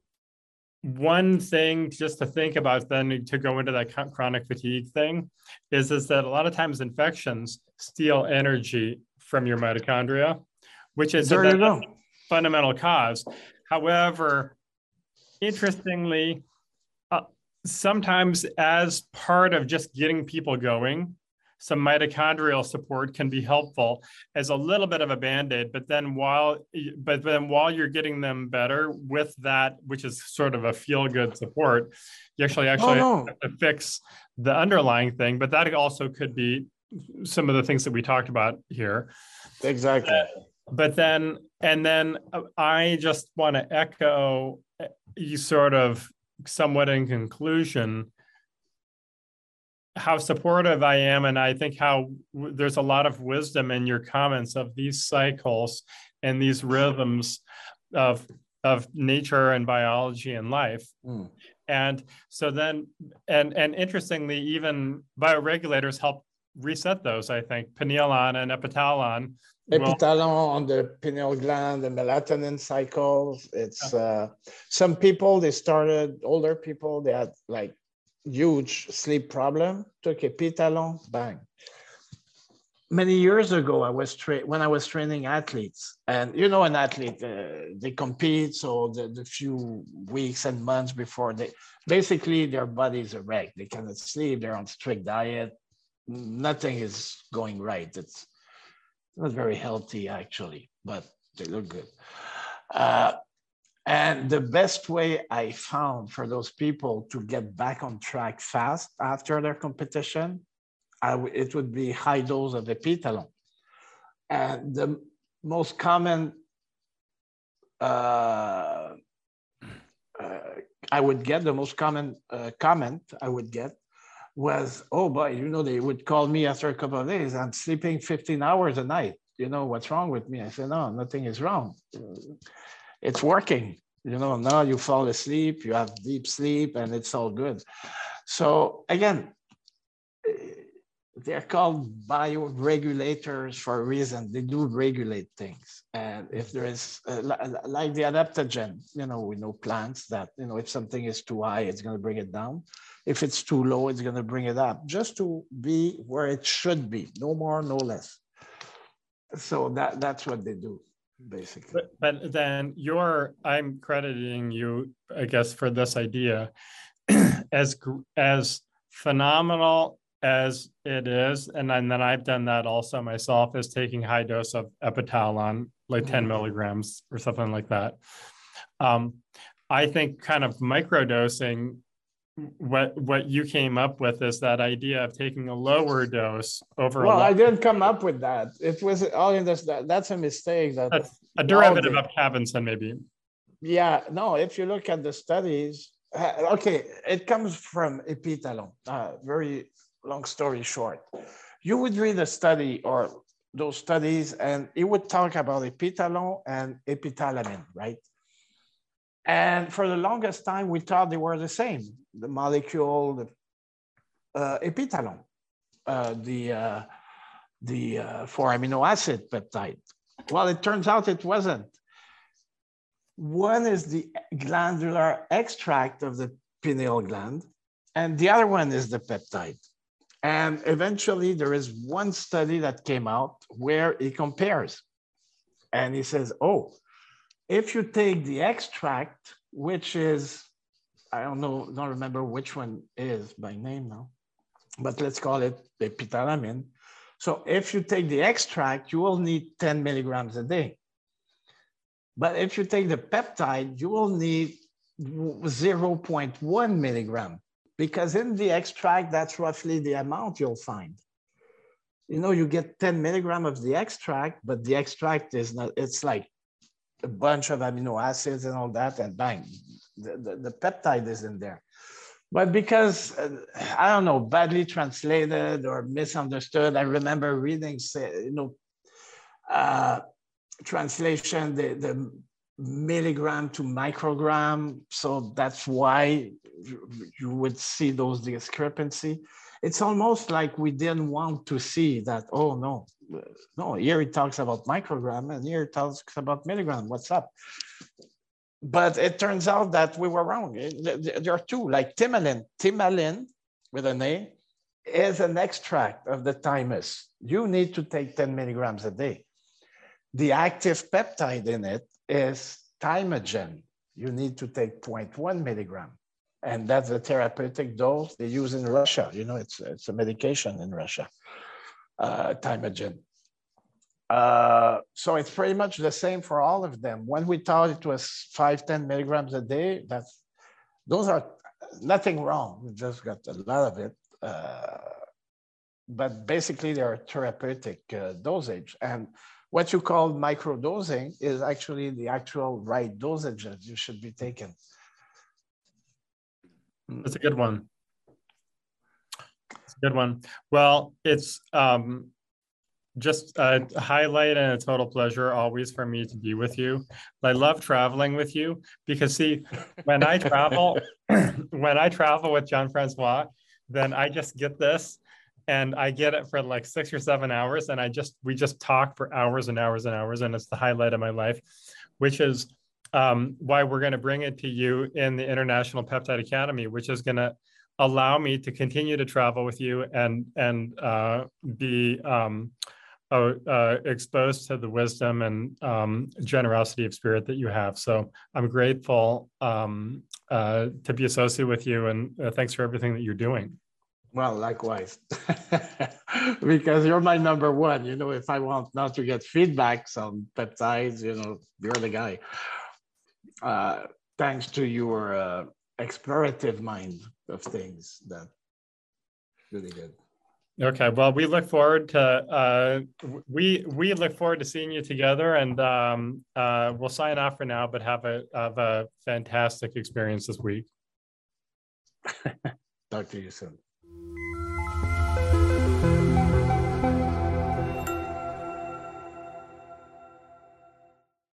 one thing just to think about then to go into that chronic fatigue thing is that a lot of times infections steal energy from your mitochondria, which is a fundamental cause. However, interestingly, sometimes as part of just getting people going, some mitochondrial support can be helpful as a little bit of a band-aid, but then while you're getting them better with that, which is sort of a feel-good support, you actually have to fix the underlying thing, but that also could be some of the things that we talked about here. Exactly. But then I just want to echo you sort of somewhat in conclusion, how supportive I am, and I think how there's a lot of wisdom in your comments of these cycles and these rhythms of nature and biology and life. And so then, and interestingly, even bioregulators help reset those, I think. Pineolon and epitalon. Epitalon on the pineal gland, the melatonin cycles. It's some people, they started, older people, they had like huge sleep problem, took epitalon, bang. Many years ago, when I was training athletes, and you know, an athlete, they compete, so the few weeks and months before, basically their body's a wreck. They cannot sleep, they're on strict diet, nothing is going right. It's not very healthy actually, but they look good. And the best way I found for those people to get back on track fast after their competition, it would be high dose of epitalon. And the most common I would get the most common comment I would get was, oh boy, you know, they would call me after a couple of days, I'm sleeping 15 hours a night. You know, what's wrong with me? I said, no, nothing is wrong. It's working. You know, now you fall asleep, you have deep sleep, and it's all good. So again, they're called bioregulators for a reason. They do regulate things. And if there is, like the adaptogen, you know, we know plants that, you know, if something is too high, it's going to bring it down. If it's too low, it's going to bring it up, just to be where it should be, no more, no less. So that's what they do, basically. But then I'm crediting you, I guess, for this idea as phenomenal as it is, and then I've done that also myself, is taking high dose of Epitalon, like 10 milligrams or something like that. I think kind of microdosing, what you came up with is that idea of taking a lower dose over. Well, I didn't come up with that. It was all in this. That's a mistake. That's a derivative of Cavinson, maybe. Yeah, no. If you look at the studies, okay, it comes from Epitalon. Very long story short, you would read a study or those studies, and it would talk about Epitalon and epitalamine, right? And for the longest time, we thought they were the same. The molecule, the Epitalon, the 4-amino acid peptide. Well, it turns out it wasn't. One is the glandular extract of the pineal gland, and the other one is the peptide. And eventually, there is one study that came out where he compares. And he says, oh, if you take the extract, which is, I don't remember which one is by name now, but let's call it the epitalamine. So if you take the extract, you will need 10 milligrams a day. But if you take the peptide, you will need 0.1 milligram, because in the extract, that's roughly the amount you'll find. You know, you get 10 milligrams of the extract, but the extract is not, it's like a bunch of amino acids and all that, and bang, the peptide is in there. But because, I don't know, badly translated or misunderstood, I remember reading, translation, the milligram to microgram. So that's why you would see those discrepancy. It's almost like we didn't want to see that, oh no, here he talks about microgram and here he talks about milligram, what's up? But it turns out that we were wrong. There are two, like Timalin with an A is an extract of the thymus. You need to take 10 milligrams a day. The active peptide in it is Thymogen. You need to take 0.1 milligram. And that's the therapeutic dose they use in Russia. You know, it's a medication in Russia, Thymogen. So it's pretty much the same for all of them. When we thought it was 5-10 milligrams a day, those are nothing wrong. We just got a lot of it. But basically, they're therapeutic dosage. And what you call microdosing is actually the actual right dosage that you should be taking. That's a good one. It's a good one. Well, it's just a highlight and a total pleasure always for me to be with you. I love traveling with you because, see, when I travel, with Jean-Francois, then I just get this. And I get it for like 6 or 7 hours, and we just talk for hours and hours and hours, and it's the highlight of my life, which is why we're going to bring it to you in the International Peptide Academy, which is going to allow me to continue to travel with you and be exposed to the wisdom and generosity of spirit that you have. So I'm grateful to be associated with you, and thanks for everything that you're doing. Well, likewise, because you're my number one. You know, if I want not to get feedbacks on peptides, you know, you're the guy. Thanks to your explorative mind of things, that's really good. Okay, well, we look forward to we look forward to seeing you together, and we'll sign off for now. But have a fantastic experience this week. Talk to you soon.